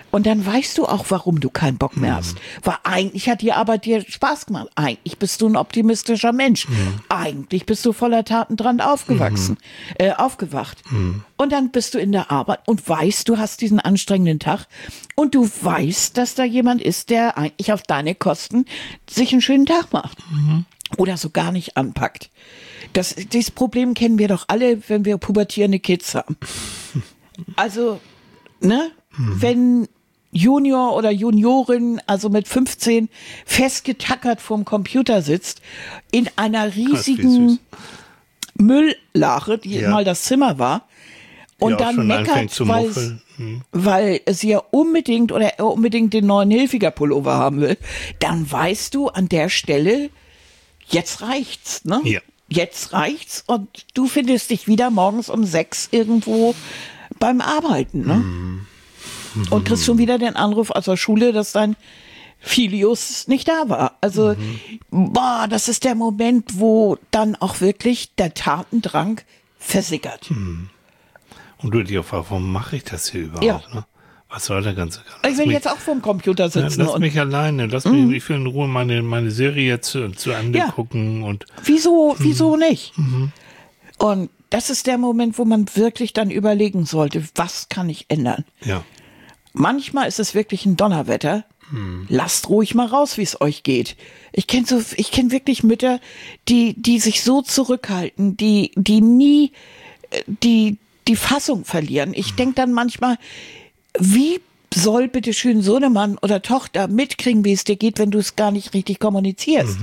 Und dann weißt du auch, warum du keinen Bock mehr hast. Weil eigentlich hat die Arbeit dir Spaß gemacht. Eigentlich bist du ein optimistischer Mensch. Eigentlich bist du voller Taten dran aufgewacht. Und dann bist du in der Arbeit und weißt, du hast diesen anstrengenden Tag und du weißt, dass da jemand ist, der eigentlich auf deine Kosten sich einen schönen Tag macht. Oder so gar nicht anpackt. Dieses Problem kennen wir doch alle, wenn wir pubertierende Kids haben. Also, ne? Wenn Junior oder Juniorin, also mit 15, festgetackert vorm Computer sitzt, in einer riesigen Müll-Lache, die mal das Zimmer war, und dann meckert, weil sie ja unbedingt den neuen Hilfiger-Pullover haben will, dann weißt du an der Stelle, jetzt reicht's, ne? Ja. Jetzt reicht's und du findest dich wieder morgens um 6 irgendwo beim Arbeiten, ne? Und kriegst schon wieder den Anruf aus der Schule, dass dein Filius nicht da war. Also, das ist der Moment, wo dann auch wirklich der Tatendrang versickert. Und du dir fragst, warum mache ich das hier überhaupt? Ja. Ne? Was soll der ganze Ich will jetzt auch vorm Computer sitzen. Lass mich alleine, ich will in Ruhe meine Serie jetzt zu Ende gucken. Und wieso nicht? Und das ist der Moment, wo man wirklich dann überlegen sollte, was kann ich ändern? Ja. Manchmal ist es wirklich ein Donnerwetter. Lasst ruhig mal raus, wie es euch geht. Ich kenn wirklich Mütter, die sich so zurückhalten, die nie die Fassung verlieren. Ich denke dann manchmal, wie soll bitte schön Sohnemann oder Tochter mitkriegen, wie es dir geht, wenn du es gar nicht richtig kommunizierst?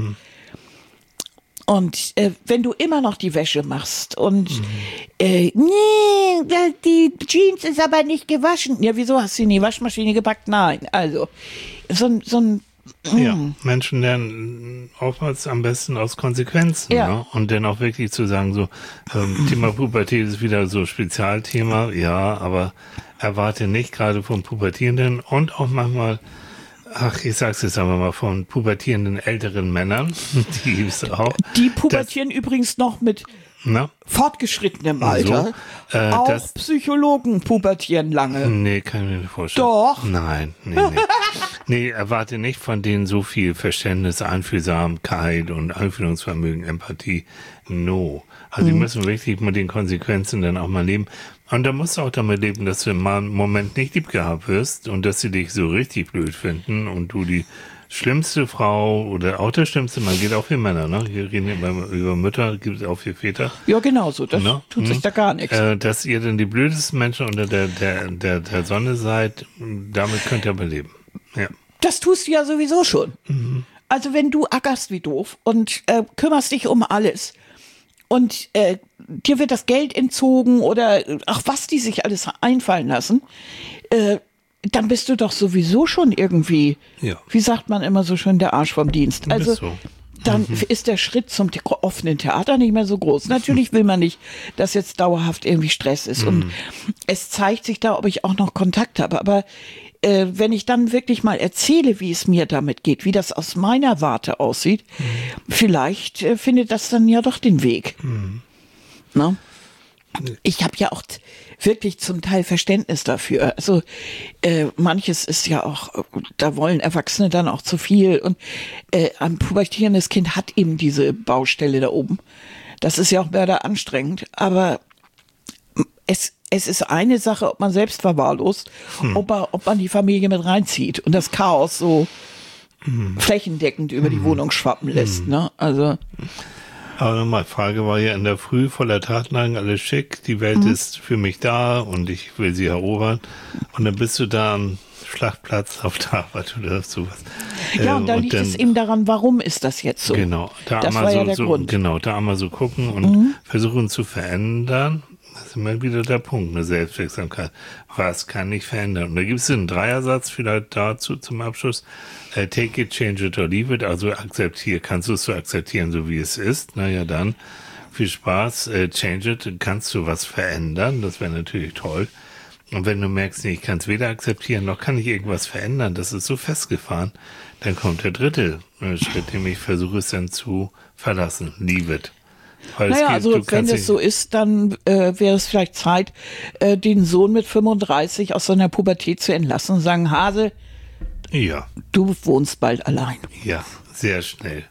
Und wenn du immer noch die Wäsche machst und nee, die Jeans ist aber nicht gewaschen. Ja, wieso hast du in die Waschmaschine gepackt? Nein, also so ein Ja, Menschen lernen oftmals am besten aus Konsequenzen. Ja. Ne? Und dann auch wirklich zu sagen, so Thema Pubertät ist wieder so Spezialthema, ja, aber erwarte nicht gerade vom Pubertierenden und auch manchmal, ich sag's jetzt einfach mal, von pubertierenden älteren Männern, die gibt's auch. Die pubertieren übrigens noch mit fortgeschrittenem Alter. Auch Psychologen pubertieren lange. Nee, kann ich mir nicht vorstellen. Doch. Nein, nee. Nee, erwarte nicht von denen so viel Verständnis, Einfühlsamkeit und Einfühlungsvermögen, Empathie. No. Also die müssen wirklich mit den Konsequenzen dann auch mal leben. Und da musst du auch damit leben, dass du mal einen Moment nicht lieb gehabt wirst und dass sie dich so richtig blöd finden und du die schlimmste Frau oder auch der schlimmste Mann, geht auch für Männer, ne? Hier reden wir über Mütter, gibt es auch für Väter. Ja, genau so, das tut sich da gar nichts. Dass ihr dann die blödesten Menschen unter der Sonne seid, damit könnt ihr aber leben. Ja. Das tust du ja sowieso schon. Also wenn du ackerst wie doof und kümmerst dich um alles und dir wird das Geld entzogen oder was die sich alles einfallen lassen, dann bist du doch sowieso schon irgendwie, wie sagt man immer so schön, der Arsch vom Dienst. Also dann ist der Schritt zum offenen Theater nicht mehr so groß. Natürlich will man nicht, dass jetzt dauerhaft irgendwie Stress ist. Und es zeigt sich da, ob ich auch noch Kontakt habe. Aber wenn ich dann wirklich mal erzähle, wie es mir damit geht, wie das aus meiner Warte aussieht, vielleicht findet das dann ja doch den Weg. Na? Ich habe ja auch wirklich zum Teil Verständnis dafür. Also manches ist ja auch, da wollen Erwachsene dann auch zu viel. Und ein pubertierendes Kind hat eben diese Baustelle da oben. Das ist ja auch mörderanstrengend. Aber es ist eine Sache, ob man selbst verwahrlost, ob man die Familie mit reinzieht und das Chaos so flächendeckend über die Wohnung schwappen lässt. Ne? Also Aber nochmal, Frage war ja in der Früh voller Tatendrang, alles schick, die Welt ist für mich da und ich will sie erobern. Und dann bist du da am Schlachtplatz auf der Arbeit oder sowas. Ja, und da liegt es eben daran, warum ist das jetzt so? Genau, das war ja der Grund. Genau, da einmal so gucken und versuchen zu verändern. Das ist immer wieder der Punkt, eine Selbstwirksamkeit. Was kann ich verändern? Und da gibt es einen Dreiersatz vielleicht dazu zum Abschluss. Take it, change it or leave it. Also kannst du es so akzeptieren, so wie es ist. Naja, dann viel Spaß. Change it, kannst du was verändern. Das wäre natürlich toll. Und wenn du merkst, nee, ich kann es weder akzeptieren, noch kann ich irgendwas verändern, das ist so festgefahren, dann kommt der dritte Schritt, nämlich versuche es dann zu verlassen. Leave it. Weil Naja, also wenn kannst es so ist, dann wäre es vielleicht Zeit, den Sohn mit 35 aus seiner Pubertät zu entlassen und sagen, Hase, ja, du wohnst bald allein. ja, sehr schnell.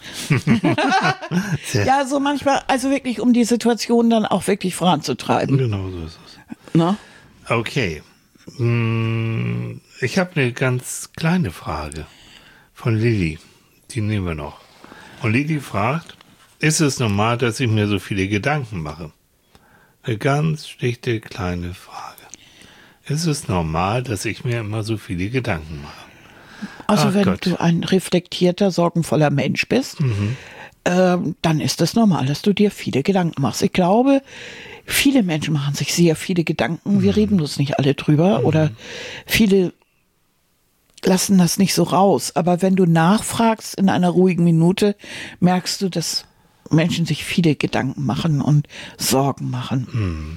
Ja, so manchmal, also wirklich, um die Situation dann auch wirklich voranzutreiben. Genau so ist es. Na? Okay. Ich habe eine ganz kleine Frage von Lilly. Die nehmen wir noch. Und Lilly fragt, ist es normal, dass ich mir so viele Gedanken mache? Eine ganz schlichte kleine Frage. Ist es normal, dass ich mir immer so viele Gedanken mache? Also Ach wenn Gott. du ein reflektierter, sorgenvoller Mensch bist, dann ist es normal, dass du dir viele Gedanken machst. Ich glaube, viele Menschen machen sich sehr viele Gedanken. Wir reden bloß nicht alle drüber oder viele lassen das nicht so raus. Aber wenn du nachfragst in einer ruhigen Minute, merkst du, dass Menschen sich viele Gedanken machen und Sorgen machen.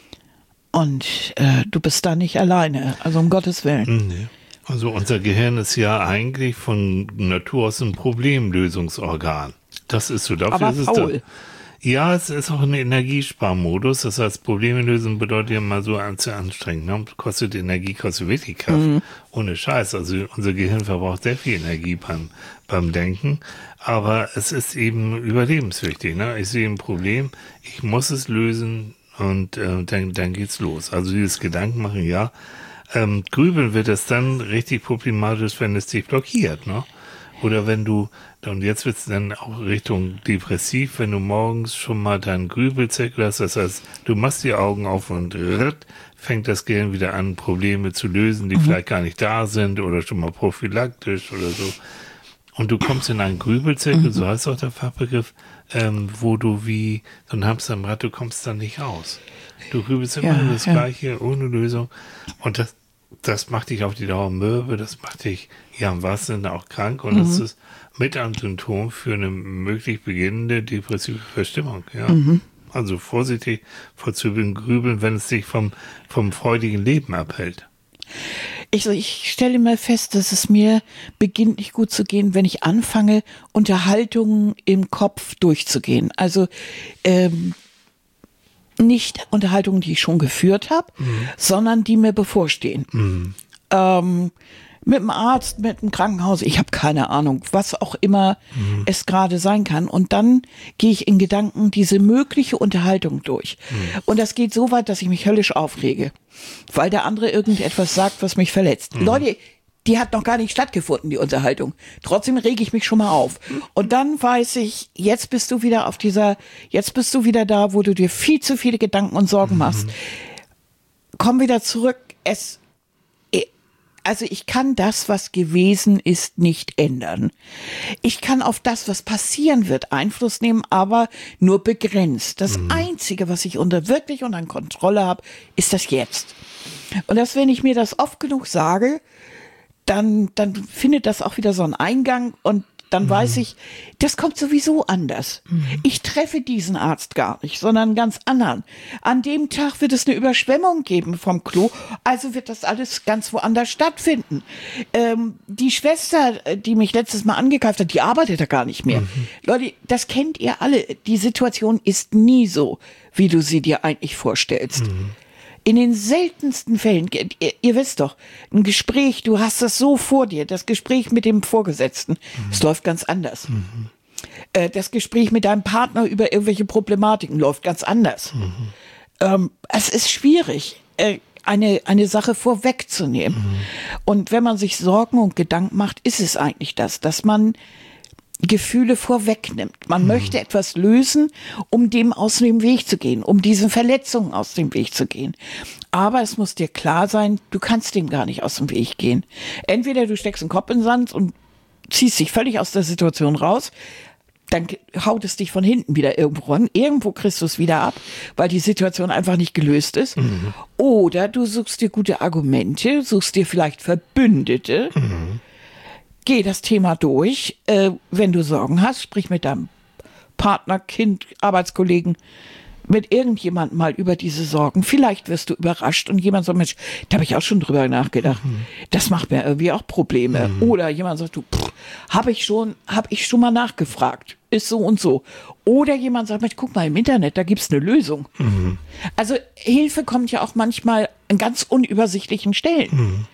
Und du bist da nicht alleine, also um Gottes Willen. Nee. Also unser Gehirn ist ja eigentlich von Natur aus ein Problemlösungsorgan. Das ist so. Dafür Aber ist es faul. da. Ja, es ist auch ein Energiesparmodus. Das heißt, Probleme lösen bedeutet ja mal so zu anstrengend. Ne? Kostet Energie, kostet wirklich Kraft. Ohne Scheiß. Also unser Gehirn verbraucht sehr viel Energie beim Denken. Aber es ist eben überlebenswichtig. Ne? Ich sehe ein Problem, ich muss es lösen und dann geht's los. Also dieses Gedanken machen, ja. Grübeln wird es dann richtig problematisch, wenn es dich blockiert, ne? Oder wenn du, und jetzt wird es dann auch Richtung depressiv, wenn du morgens schon mal deinen Grübelzirkel hast, das heißt, du machst die Augen auf und fängt das Gehirn wieder an, Probleme zu lösen, die vielleicht gar nicht da sind oder schon mal prophylaktisch oder so. Und du kommst in einen Grübelzirkel, so heißt auch der Fachbegriff, wo du wie so ein Hamster im Rad, du kommst dann nicht raus. Du grübelst immer nur das Gleiche, ohne Lösung. Und das macht dich auf die Dauer mürbe, das macht dich ja im wahrsten Sinne auch krank. Und das ist mit ein Symptom für eine möglich beginnende depressive Verstimmung. Ja. Also vorsichtig vor zu grübeln, wenn es dich vom freudigen Leben abhält. Ich stelle mal fest, dass es mir beginnt nicht gut zu gehen, wenn ich anfange, Unterhaltungen im Kopf durchzugehen. Also nicht Unterhaltungen, die ich schon geführt habe, sondern die mir bevorstehen. Mit dem Arzt, mit dem Krankenhaus, ich habe keine Ahnung, was auch immer es gerade sein kann. Und dann gehe ich in Gedanken diese mögliche Unterhaltung durch. Und das geht so weit, dass ich mich höllisch aufrege, weil der andere irgendetwas sagt, was mich verletzt. Leute, die hat noch gar nicht stattgefunden, die Unterhaltung. Trotzdem rege ich mich schon mal auf. Und dann weiß ich, jetzt bist du wieder da, wo du dir viel zu viele Gedanken und Sorgen machst. Komm wieder zurück. Also ich kann das, was gewesen ist, nicht ändern. Ich kann auf das, was passieren wird, Einfluss nehmen, aber nur begrenzt. Das Einzige, was ich wirklich unter Kontrolle habe, ist das Jetzt. Und wenn ich mir das oft genug sage, dann findet das auch wieder so einen Eingang und dann weiß ich, das kommt sowieso anders. Ich treffe diesen Arzt gar nicht, sondern einen ganz anderen. An dem Tag wird es eine Überschwemmung geben vom Klo, also wird das alles ganz woanders stattfinden. Die Schwester, die mich letztes Mal angekauft hat, die arbeitet da gar nicht mehr. Leute, das kennt ihr alle. Die Situation ist nie so, wie du sie dir eigentlich vorstellst. In den seltensten Fällen, ihr wisst doch, ein Gespräch, du hast das so vor dir, das Gespräch mit dem Vorgesetzten, es läuft ganz anders. Das Gespräch mit deinem Partner über irgendwelche Problematiken läuft ganz anders. Es ist schwierig, eine Sache vorwegzunehmen. Und wenn man sich Sorgen und Gedanken macht, ist es eigentlich das, dass man Gefühle vorwegnimmt. Man möchte etwas lösen, um dem aus dem Weg zu gehen, um diesen Verletzungen aus dem Weg zu gehen. Aber es muss dir klar sein, du kannst dem gar nicht aus dem Weg gehen. Entweder du steckst den Kopf in den Sand und ziehst dich völlig aus der Situation raus, dann haut es dich von hinten wieder irgendwo ran. Irgendwo kriegst du es wieder ab, weil die Situation einfach nicht gelöst ist. Oder du suchst dir gute Argumente, suchst dir vielleicht Verbündete, geh das Thema durch. Wenn du Sorgen hast, sprich mit deinem Partner, Kind, Arbeitskollegen, mit irgendjemandem mal über diese Sorgen. Vielleicht wirst du überrascht und jemand sagt, Mensch, da habe ich auch schon drüber nachgedacht. Das macht mir irgendwie auch Probleme. Oder jemand sagt, habe ich schon mal nachgefragt. Ist so und so. Oder jemand sagt, Mensch, guck mal im Internet, da gibt's eine Lösung. Also Hilfe kommt ja auch manchmal an ganz unübersichtlichen Stellen.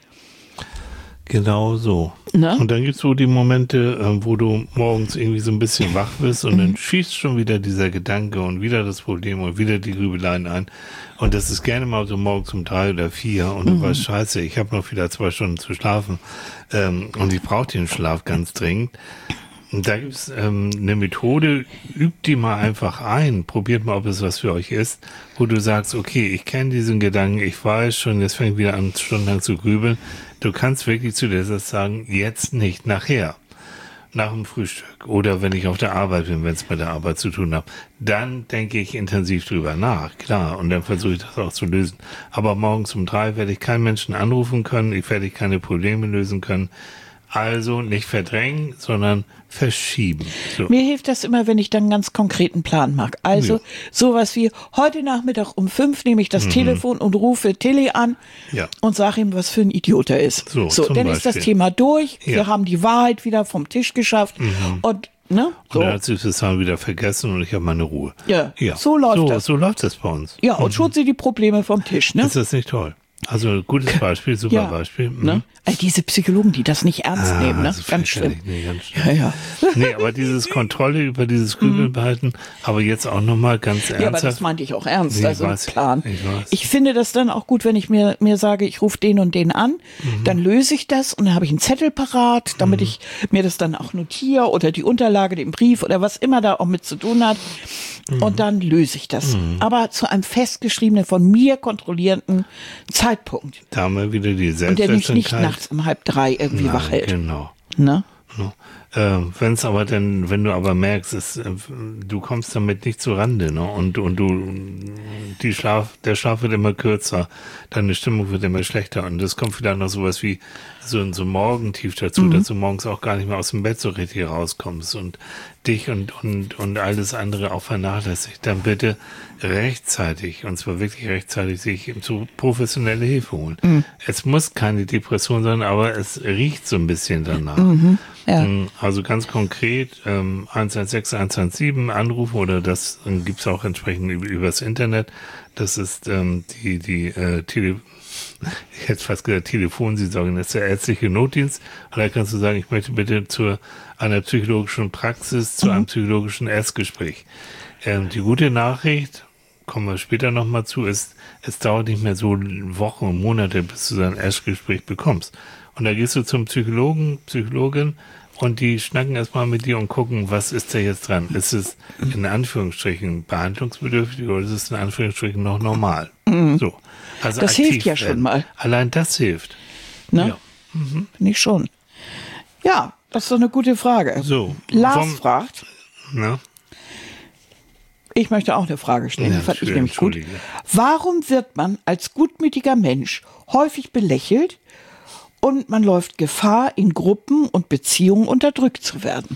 Genau so. Ne? Und dann gibt es so die Momente, wo du morgens irgendwie so ein bisschen wach bist und dann schießt schon wieder dieser Gedanke und wieder das Problem und wieder die Grübeleien ein. Und das ist gerne mal so morgens um 3 oder 4 und du weißt, scheiße, ich habe noch wieder 2 Stunden zu schlafen und ich brauche den Schlaf ganz dringend. Und da gibt's eine Methode, übt die mal einfach ein, probiert mal, ob es was für euch ist, wo du sagst, okay, ich kenne diesen Gedanken, ich weiß schon, jetzt fängt wieder an, stundenlang zu grübeln. Du kannst wirklich zu dir das sagen, jetzt nicht, nachher, nach dem Frühstück oder wenn ich auf der Arbeit bin, wenn es mit der Arbeit zu tun hat, dann denke ich intensiv drüber nach, klar, und dann versuche ich das auch zu lösen. Aber morgens um 3 werde ich keinen Menschen anrufen können, ich werde keine Probleme lösen können. Also nicht verdrängen, sondern verschieben. So. Mir hilft das immer, wenn ich dann einen ganz konkreten Plan mache. Also sowas wie, heute Nachmittag um 5 nehme ich das Telefon und rufe Tilly an und sage ihm, was für ein Idiot er ist. So, dann ist das Thema durch. Ja. Wir haben die Wahrheit wieder vom Tisch geschafft. Und ne? So. Und dann hat sie das dann wieder vergessen und ich habe meine Ruhe. Ja, so läuft das. So läuft das bei uns. Ja, und schon sind die Probleme vom Tisch. Ne? Ist das nicht toll? Also gutes Beispiel, super Beispiel. Ne? Also diese Psychologen, die das nicht ernst nehmen, ne? Also Ganz schlimm. Nee, ganz schlimm. Ja. Nee, aber dieses Kontrolle über dieses Grübeln behalten, aber jetzt auch nochmal ganz ernsthaft. Ja, aber das meinte ich auch ernst, Nee, also weiß, Plan. ich weiß. Ich finde das dann auch gut, wenn ich mir sage, ich rufe den und den an, dann löse ich das und dann habe ich einen Zettel parat, damit ich mir das dann auch notiere oder die Unterlage, den Brief oder was immer da auch mit zu tun hat. Und dann löse ich das. Aber zu einem festgeschriebenen, von mir kontrollierten Zeitpunkt. Da haben wir wieder die Und der mich nicht Selbstwirksamkeit. nachts um 2:30 irgendwie wach hält. Genau. Ne? Wenn's aber denn, wenn du aber merkst, du kommst damit nicht zu Rande, ne? Und der Schlaf wird immer kürzer, deine Stimmung wird immer schlechter und es kommt vielleicht noch sowas wie so ein Morgentief dazu, dass du morgens auch gar nicht mehr aus dem Bett so richtig rauskommst und dich und alles andere auch vernachlässigt, dann bitte rechtzeitig, und zwar wirklich rechtzeitig, sich zu professionelle Hilfe holen. Es muss keine Depression sein, aber es riecht so ein bisschen danach. Ja. Also ganz konkret 116, 117 anrufen oder das gibt's auch entsprechend übers Internet. Das ist ich hätte fast gesagt Telefonseelsorge, das ist der ärztliche Notdienst. Und da kannst du sagen, ich möchte bitte zu einer psychologischen Praxis, zu einem psychologischen Erstgespräch. Die gute Nachricht, kommen wir später nochmal zu, ist, es dauert nicht mehr so Wochen und Monate, bis du so ein Erstgespräch bekommst. Und da gehst du zum Psychologin und die schnacken erstmal mit dir und gucken, was ist da jetzt dran? Ist es in Anführungsstrichen behandlungsbedürftig oder ist es in Anführungsstrichen noch normal? So. Also Das aktiv hilft ja schon werden. mal. Allein das hilft. Ne? Ja. Finde ich schon. Ja, das ist doch eine gute Frage. So. Lars fragt, Na? ich möchte auch eine Frage stellen, Ja, die fand ich schön, nämlich gut. entschuldige. Warum wird man als gutmütiger Mensch häufig belächelt und man läuft Gefahr, in Gruppen und Beziehungen unterdrückt zu werden?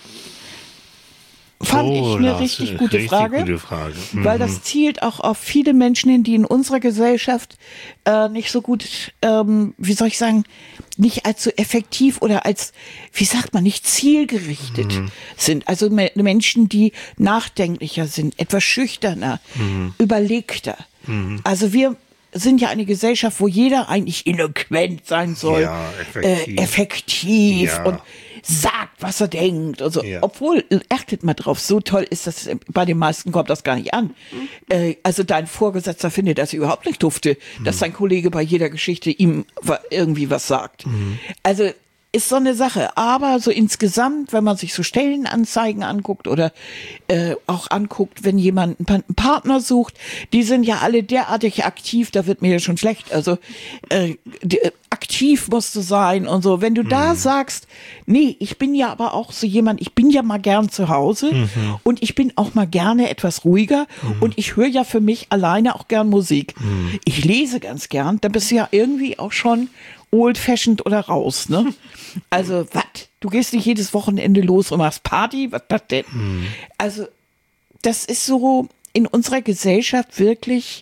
Fand ich eine Lars, richtig gute richtig Frage. Gute Frage. Weil das zielt auch auf viele Menschen hin, die in unserer Gesellschaft nicht so gut, wie soll ich sagen, nicht als so effektiv oder als, wie sagt man, nicht zielgerichtet sind. Also Menschen, die nachdenklicher sind, etwas schüchterner, überlegter. Also wir sind ja eine Gesellschaft, wo jeder eigentlich eloquent sein soll, Ja, effektiv Ja. und sagt, was er denkt und so. Ja. Obwohl, achtet mal drauf, so toll ist das, bei den meisten kommt das gar nicht an. Also dein Vorgesetzter findet das überhaupt nicht dufte, dass sein Kollege bei jeder Geschichte ihm irgendwie was sagt. Also ist so eine Sache. Aber so insgesamt, wenn man sich so Stellenanzeigen anguckt oder auch anguckt, wenn jemand einen Partner sucht, die sind ja alle derartig aktiv, da wird mir ja schon schlecht. Also aktiv musst du sein und so. Wenn du da sagst, nee, ich bin ja aber auch so jemand, ich bin ja mal gern zu Hause und ich bin auch mal gerne etwas ruhiger und ich höre ja für mich alleine auch gern Musik. Ich lese ganz gern, da bist du ja irgendwie auch schon old-fashioned oder raus, ne? Also, was? Du gehst nicht jedes Wochenende los und machst Party? Was das denn? Also, das ist so, in unserer Gesellschaft wirklich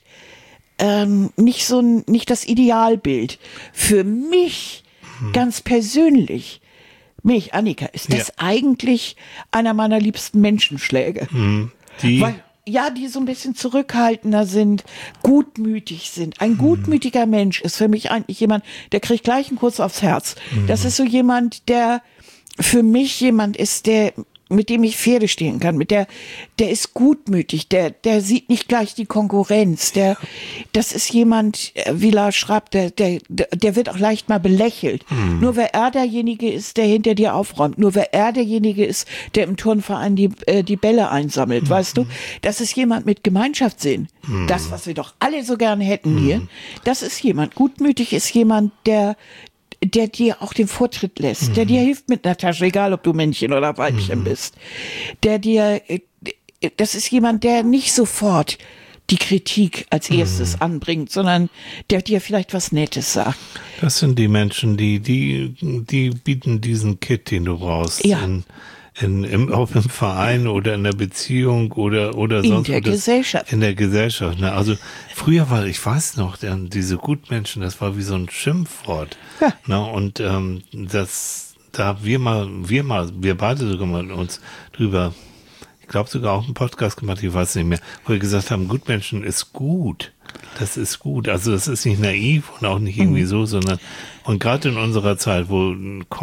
nicht das Idealbild. Für mich ganz persönlich, Annika, ist das eigentlich einer meiner liebsten Menschenschläge. Die Die so ein bisschen zurückhaltender sind, gutmütig sind. Ein gutmütiger Mensch ist für mich eigentlich jemand, der kriegt gleich einen Kuss aufs Herz. Das ist so jemand, der für mich jemand ist, mit dem ich Pferde stehen kann, der ist gutmütig, der sieht nicht gleich die Konkurrenz, das ist jemand, wie Lars schreibt, der wird auch leicht mal belächelt. Nur wer er derjenige ist, der hinter dir aufräumt, nur wer er derjenige ist, der im Turnverein die Bälle einsammelt, weißt du? Das ist jemand mit Gemeinschaftssinn. Das, was wir doch alle so gerne hätten hier, das ist jemand. Gutmütig ist jemand, der dir auch den Vortritt lässt, der dir hilft mit einer Tasche, egal ob du Männchen oder Weibchen bist, das ist jemand, der nicht sofort die Kritik als erstes anbringt, sondern der dir vielleicht was Nettes sagt. Das sind die Menschen, die bieten diesen Kit, den du brauchst. Ja. Ob im Verein oder in der Beziehung oder sonst. In der Gesellschaft. In der Gesellschaft. Ne? Also früher ich weiß noch, diese Gutmenschen, das war wie so ein Schimpfwort. Ja. Ne? Und da haben wir beide sogar mal uns drüber, ich glaube sogar auch einen Podcast gemacht, ich weiß nicht mehr, wo wir gesagt haben, Gutmenschen ist gut. Das ist gut. Also das ist nicht naiv und auch nicht irgendwie so, sondern, und gerade in unserer Zeit, wo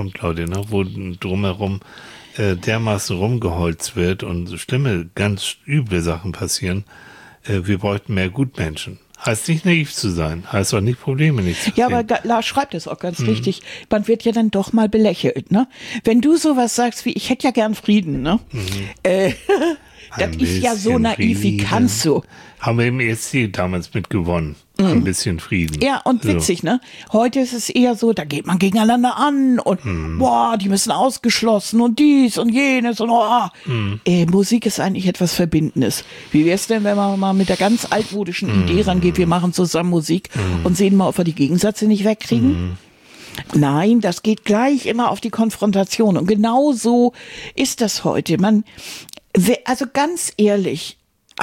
drumherum dermaßen rumgeholzt wird und so schlimme, ganz üble Sachen passieren, wir bräuchten mehr Gutmenschen. Heißt nicht naiv zu sein, heißt auch nicht Probleme nicht zu sehen. Ja, aber Lars schreibt es auch ganz richtig. Man wird ja dann doch mal belächelt, ne? Wenn du sowas sagst wie, ich hätte ja gern Frieden, ne? Das ist ja so naiv, wie kannst du? Haben wir im ESC damals mit gewonnen. Ein bisschen Frieden. Ja, und witzig, ne? Heute ist es eher so, da geht man gegeneinander an und boah, die müssen ausgeschlossen und dies und jenes und Musik ist eigentlich etwas Verbindendes. Wie wär's denn, wenn man mal mit der ganz altmodischen Idee rangeht, wir machen zusammen Musik und sehen mal, ob wir die Gegensätze nicht wegkriegen? Nein, das geht gleich immer auf die Konfrontation und genau so ist das heute. Also ganz ehrlich,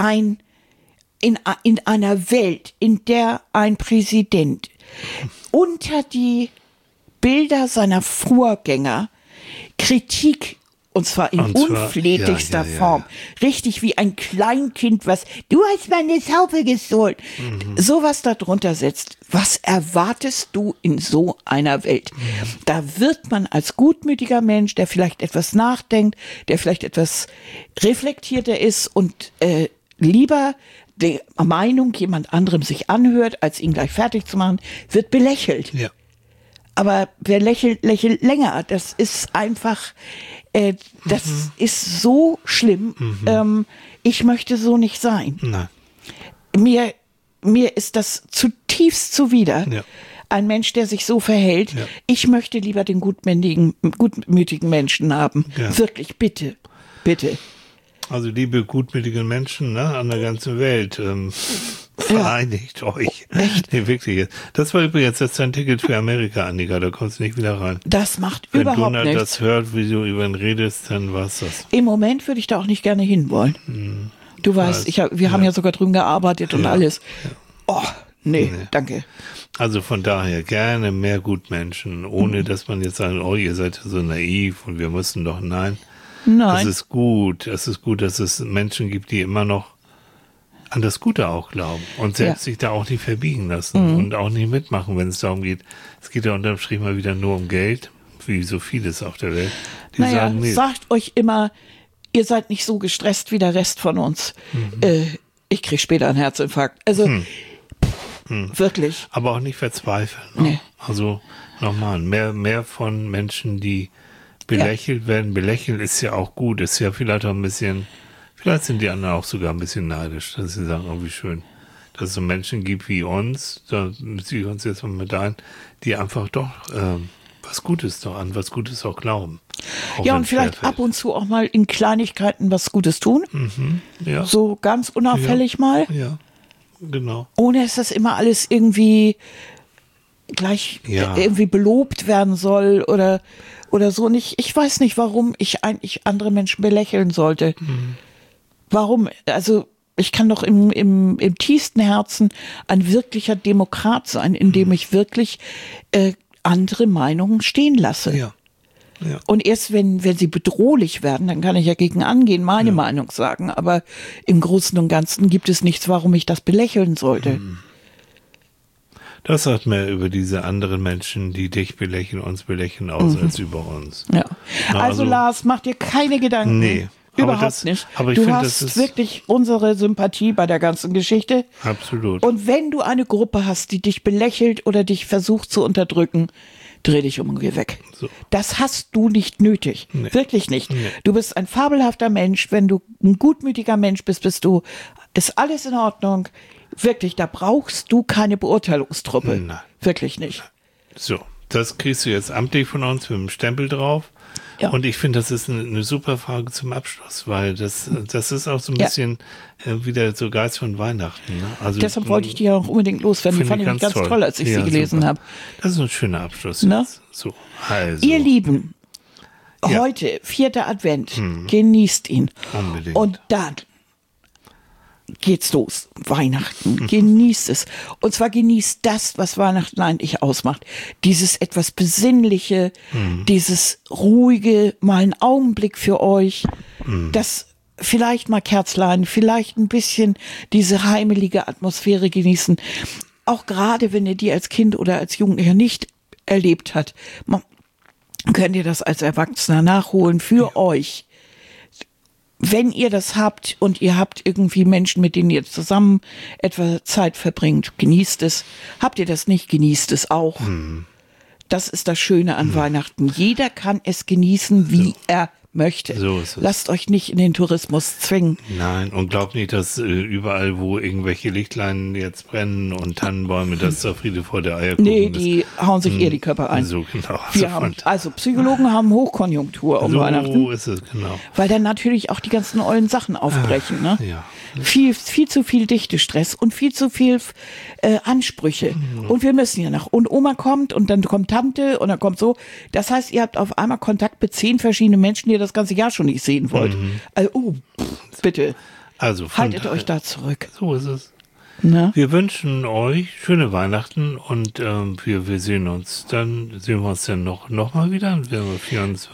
in einer Welt, in der ein Präsident unter die Bilder seiner Vorgänger Kritik, und zwar in unflätigster Form, richtig wie ein Kleinkind, du hast meine Schaufel gestohlen, sowas da drunter setzt. Was erwartest du in so einer Welt? Da wird man als gutmütiger Mensch, der vielleicht etwas nachdenkt, der vielleicht etwas reflektierter ist und lieber die Meinung jemand anderem sich anhört, als ihn gleich fertig zu machen, wird belächelt. Ja. Aber wer lächelt länger. Das ist einfach, das ist so schlimm. Ich möchte so nicht sein. Nein. Mir ist das zutiefst zuwider. Ja. Ein Mensch, der sich so verhält. Ja. Ich möchte lieber den gutmütigen Menschen haben. Ja. Wirklich, bitte. Bitte. Also liebe gutmütigen Menschen, ne, an der ganzen Welt, vereinigt euch. Echt? Nee, wirklich. Das war übrigens jetzt ein Ticket für Amerika, Annika, da kommst du nicht wieder rein. Das macht überhaupt nichts. Wenn Donald das hört, wie du über ihn redest, dann war's das. Im Moment würde ich da auch nicht gerne hinwollen. Du weißt, wir haben ja sogar drüben gearbeitet und alles. Ja. Oh, nee, danke. Also von daher gerne mehr Gutmenschen, ohne dass man jetzt sagt, oh, ihr seid ja so naiv und wir müssen doch, nein. Es ist gut, dass es Menschen gibt, die immer noch an das Gute auch glauben und selbst sich da auch nicht verbiegen lassen und auch nicht mitmachen, wenn es darum geht. Es geht ja unterm Strich mal wieder nur um Geld, wie so vieles auf der Welt. Die sagen, nee. Sagt euch immer, ihr seid nicht so gestresst wie der Rest von uns. Ich krieg später einen Herzinfarkt. Also wirklich. Aber auch nicht verzweifeln. Ne? Nee. Also nochmal, mehr von Menschen, die belächelt werden. Belächeln ist ja auch gut. Ist ja vielleicht auch ein bisschen, vielleicht sind die anderen auch sogar ein bisschen neidisch, dass sie sagen, oh, wie schön, dass es so Menschen gibt wie uns, da ziehe ich uns jetzt mal mit ein, die einfach doch was Gutes auch glauben. Ja, und vielleicht ab und zu auch mal in Kleinigkeiten was Gutes tun. Ja. So ganz unauffällig mal. Ja, genau. Ohne dass das immer alles irgendwie gleich irgendwie belobt werden soll oder so. Und ich weiß nicht, warum ich eigentlich andere Menschen belächeln sollte. Warum? Also ich kann doch im tiefsten Herzen ein wirklicher Demokrat sein, indem ich wirklich andere Meinungen stehen lasse. Ja. Ja. Und erst wenn sie bedrohlich werden, dann kann ich ja gegen angehen, meine Meinung sagen. Aber im Großen und Ganzen gibt es nichts, warum ich das belächeln sollte. Das sagt mehr über diese anderen Menschen, die dich belächeln, uns belächeln, aus als über uns. Ja. Na, Also Lars, mach dir keine Gedanken. Nee. Überhaupt nicht. Aber ich Du finde, hast das ist wirklich unsere Sympathie bei der ganzen Geschichte. absolut. Und wenn du eine Gruppe hast, die dich belächelt oder dich versucht zu unterdrücken, dreh dich um und geh weg. So. Das hast du nicht nötig. Nee. Wirklich nicht. Nee. Du bist ein fabelhafter Mensch. Wenn du ein gutmütiger Mensch bist, ist alles in Ordnung. Wirklich, da brauchst du keine Beurteilungstruppe. Nein. Wirklich nicht. So, das kriegst du jetzt amtlich von uns mit dem Stempel drauf. Ja. Und ich finde, das ist eine super Frage zum Abschluss, weil das ist auch so ein Ja. bisschen wieder so Geist von Weihnachten. Ne? Also, Deshalb wollte ich die ja auch unbedingt loswerden. Die Finde fand ich ganz toll, als ich Ja, sie gelesen super. habe. Das ist ein schöner Abschluss. Ne? Jetzt. So, also. Ihr Lieben, Ja. heute, 4. Advent, genießt ihn. Unbedingt. Und dann geht's los. Weihnachten. Genießt es. Und zwar genießt das, was Weihnachten eigentlich ausmacht. Dieses etwas Besinnliche, dieses ruhige, mal einen Augenblick für euch, das vielleicht mal Kerzlein, vielleicht ein bisschen diese heimelige Atmosphäre genießen. Auch gerade, wenn ihr die als Kind oder als Jugendlicher nicht erlebt habt, könnt ihr das als Erwachsener nachholen für euch. Wenn ihr das habt und ihr habt irgendwie Menschen, mit denen ihr zusammen etwa Zeit verbringt, genießt es. Habt ihr das nicht, genießt es auch. Das ist das Schöne an Weihnachten. Jeder kann es genießen, wie er möchte. So ist es. Lasst euch nicht in den Tourismus zwingen. Nein, und glaubt nicht, dass überall, wo irgendwelche Lichtlein jetzt brennen und Tannenbäume, dass da Friede vor der Eierkuchen Nee, ist. die hauen sich eher die Köpfe ein. So, genau. Wir haben, also Psychologen haben Hochkonjunktur um so Weihnachten, ist es, genau. weil dann natürlich auch die ganzen ollen Sachen aufbrechen. Ne? Ja. Viel zu viel Dichtestress und viel zu viel Ansprüche. Und wir müssen ja noch. Und Oma kommt und dann kommt Tante und dann kommt so. Das heißt, ihr habt auf einmal Kontakt mit 10 verschiedenen Menschen, die ihr das ganze Jahr schon nicht sehen wollt. Also, bitte, Also, von haltet daher- euch da zurück. So ist es. Ne? Wir wünschen euch schöne Weihnachten und wir sehen uns dann noch mal wieder. Dann werden wir 24.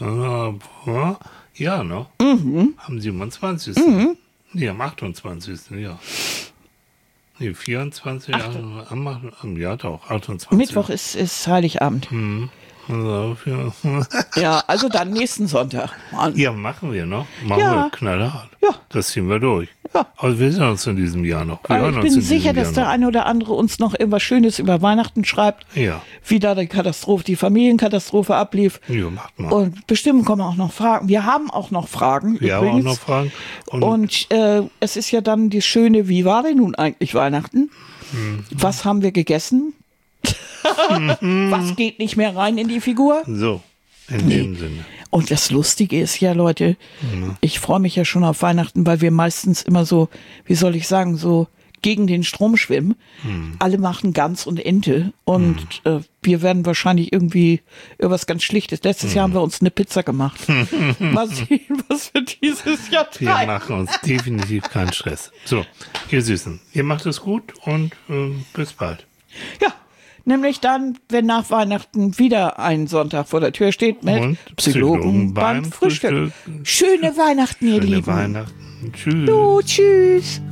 Ja, ne? Am 27. Nee, am 28. Ja. Nee, 24. Ja, doch, 28. Mittwoch ist Heiligabend. Also, Ja, also dann nächsten Sonntag. Mann. ja, machen wir noch. Machen Ja. wir knallhart. Ja. Das ziehen wir durch. Ja. Also wir sehen uns in diesem Jahr noch. Wir Aber hören ich uns bin in sicher, diesem dass Jahr der noch. eine oder andere uns noch irgendwas Schönes über Weihnachten schreibt. Ja. Wie da die Katastrophe, die Familienkatastrophe ablief. Ja, macht mal. Und bestimmt kommen auch noch Fragen. Wir haben auch noch Fragen. Wir haben auch übrigens. noch Fragen. Und es ist ja dann die schöne, wie war denn nun eigentlich Weihnachten? Was haben wir gegessen? Was geht nicht mehr rein in die Figur? so, in dem Sinne. Und das Lustige ist ja, Leute, ich freue mich ja schon auf Weihnachten, weil wir meistens immer so, wie soll ich sagen, so gegen den Strom schwimmen. Alle machen Gans und Ente und wir werden wahrscheinlich irgendwie irgendwas ganz Schlichtes. Letztes Jahr haben wir uns eine Pizza gemacht. Mal sehen, was wir dieses Jahr Wir treiben. machen uns definitiv keinen Stress. So, ihr Süßen, ihr macht es gut und bis bald. Ja, nämlich dann, wenn nach Weihnachten wieder ein Sonntag vor der Tür steht mit Und Psychologen beim Frühstück. Schöne Weihnachten, ihr Schöne Lieben. Weihnachten. Tschüss. Tschüss.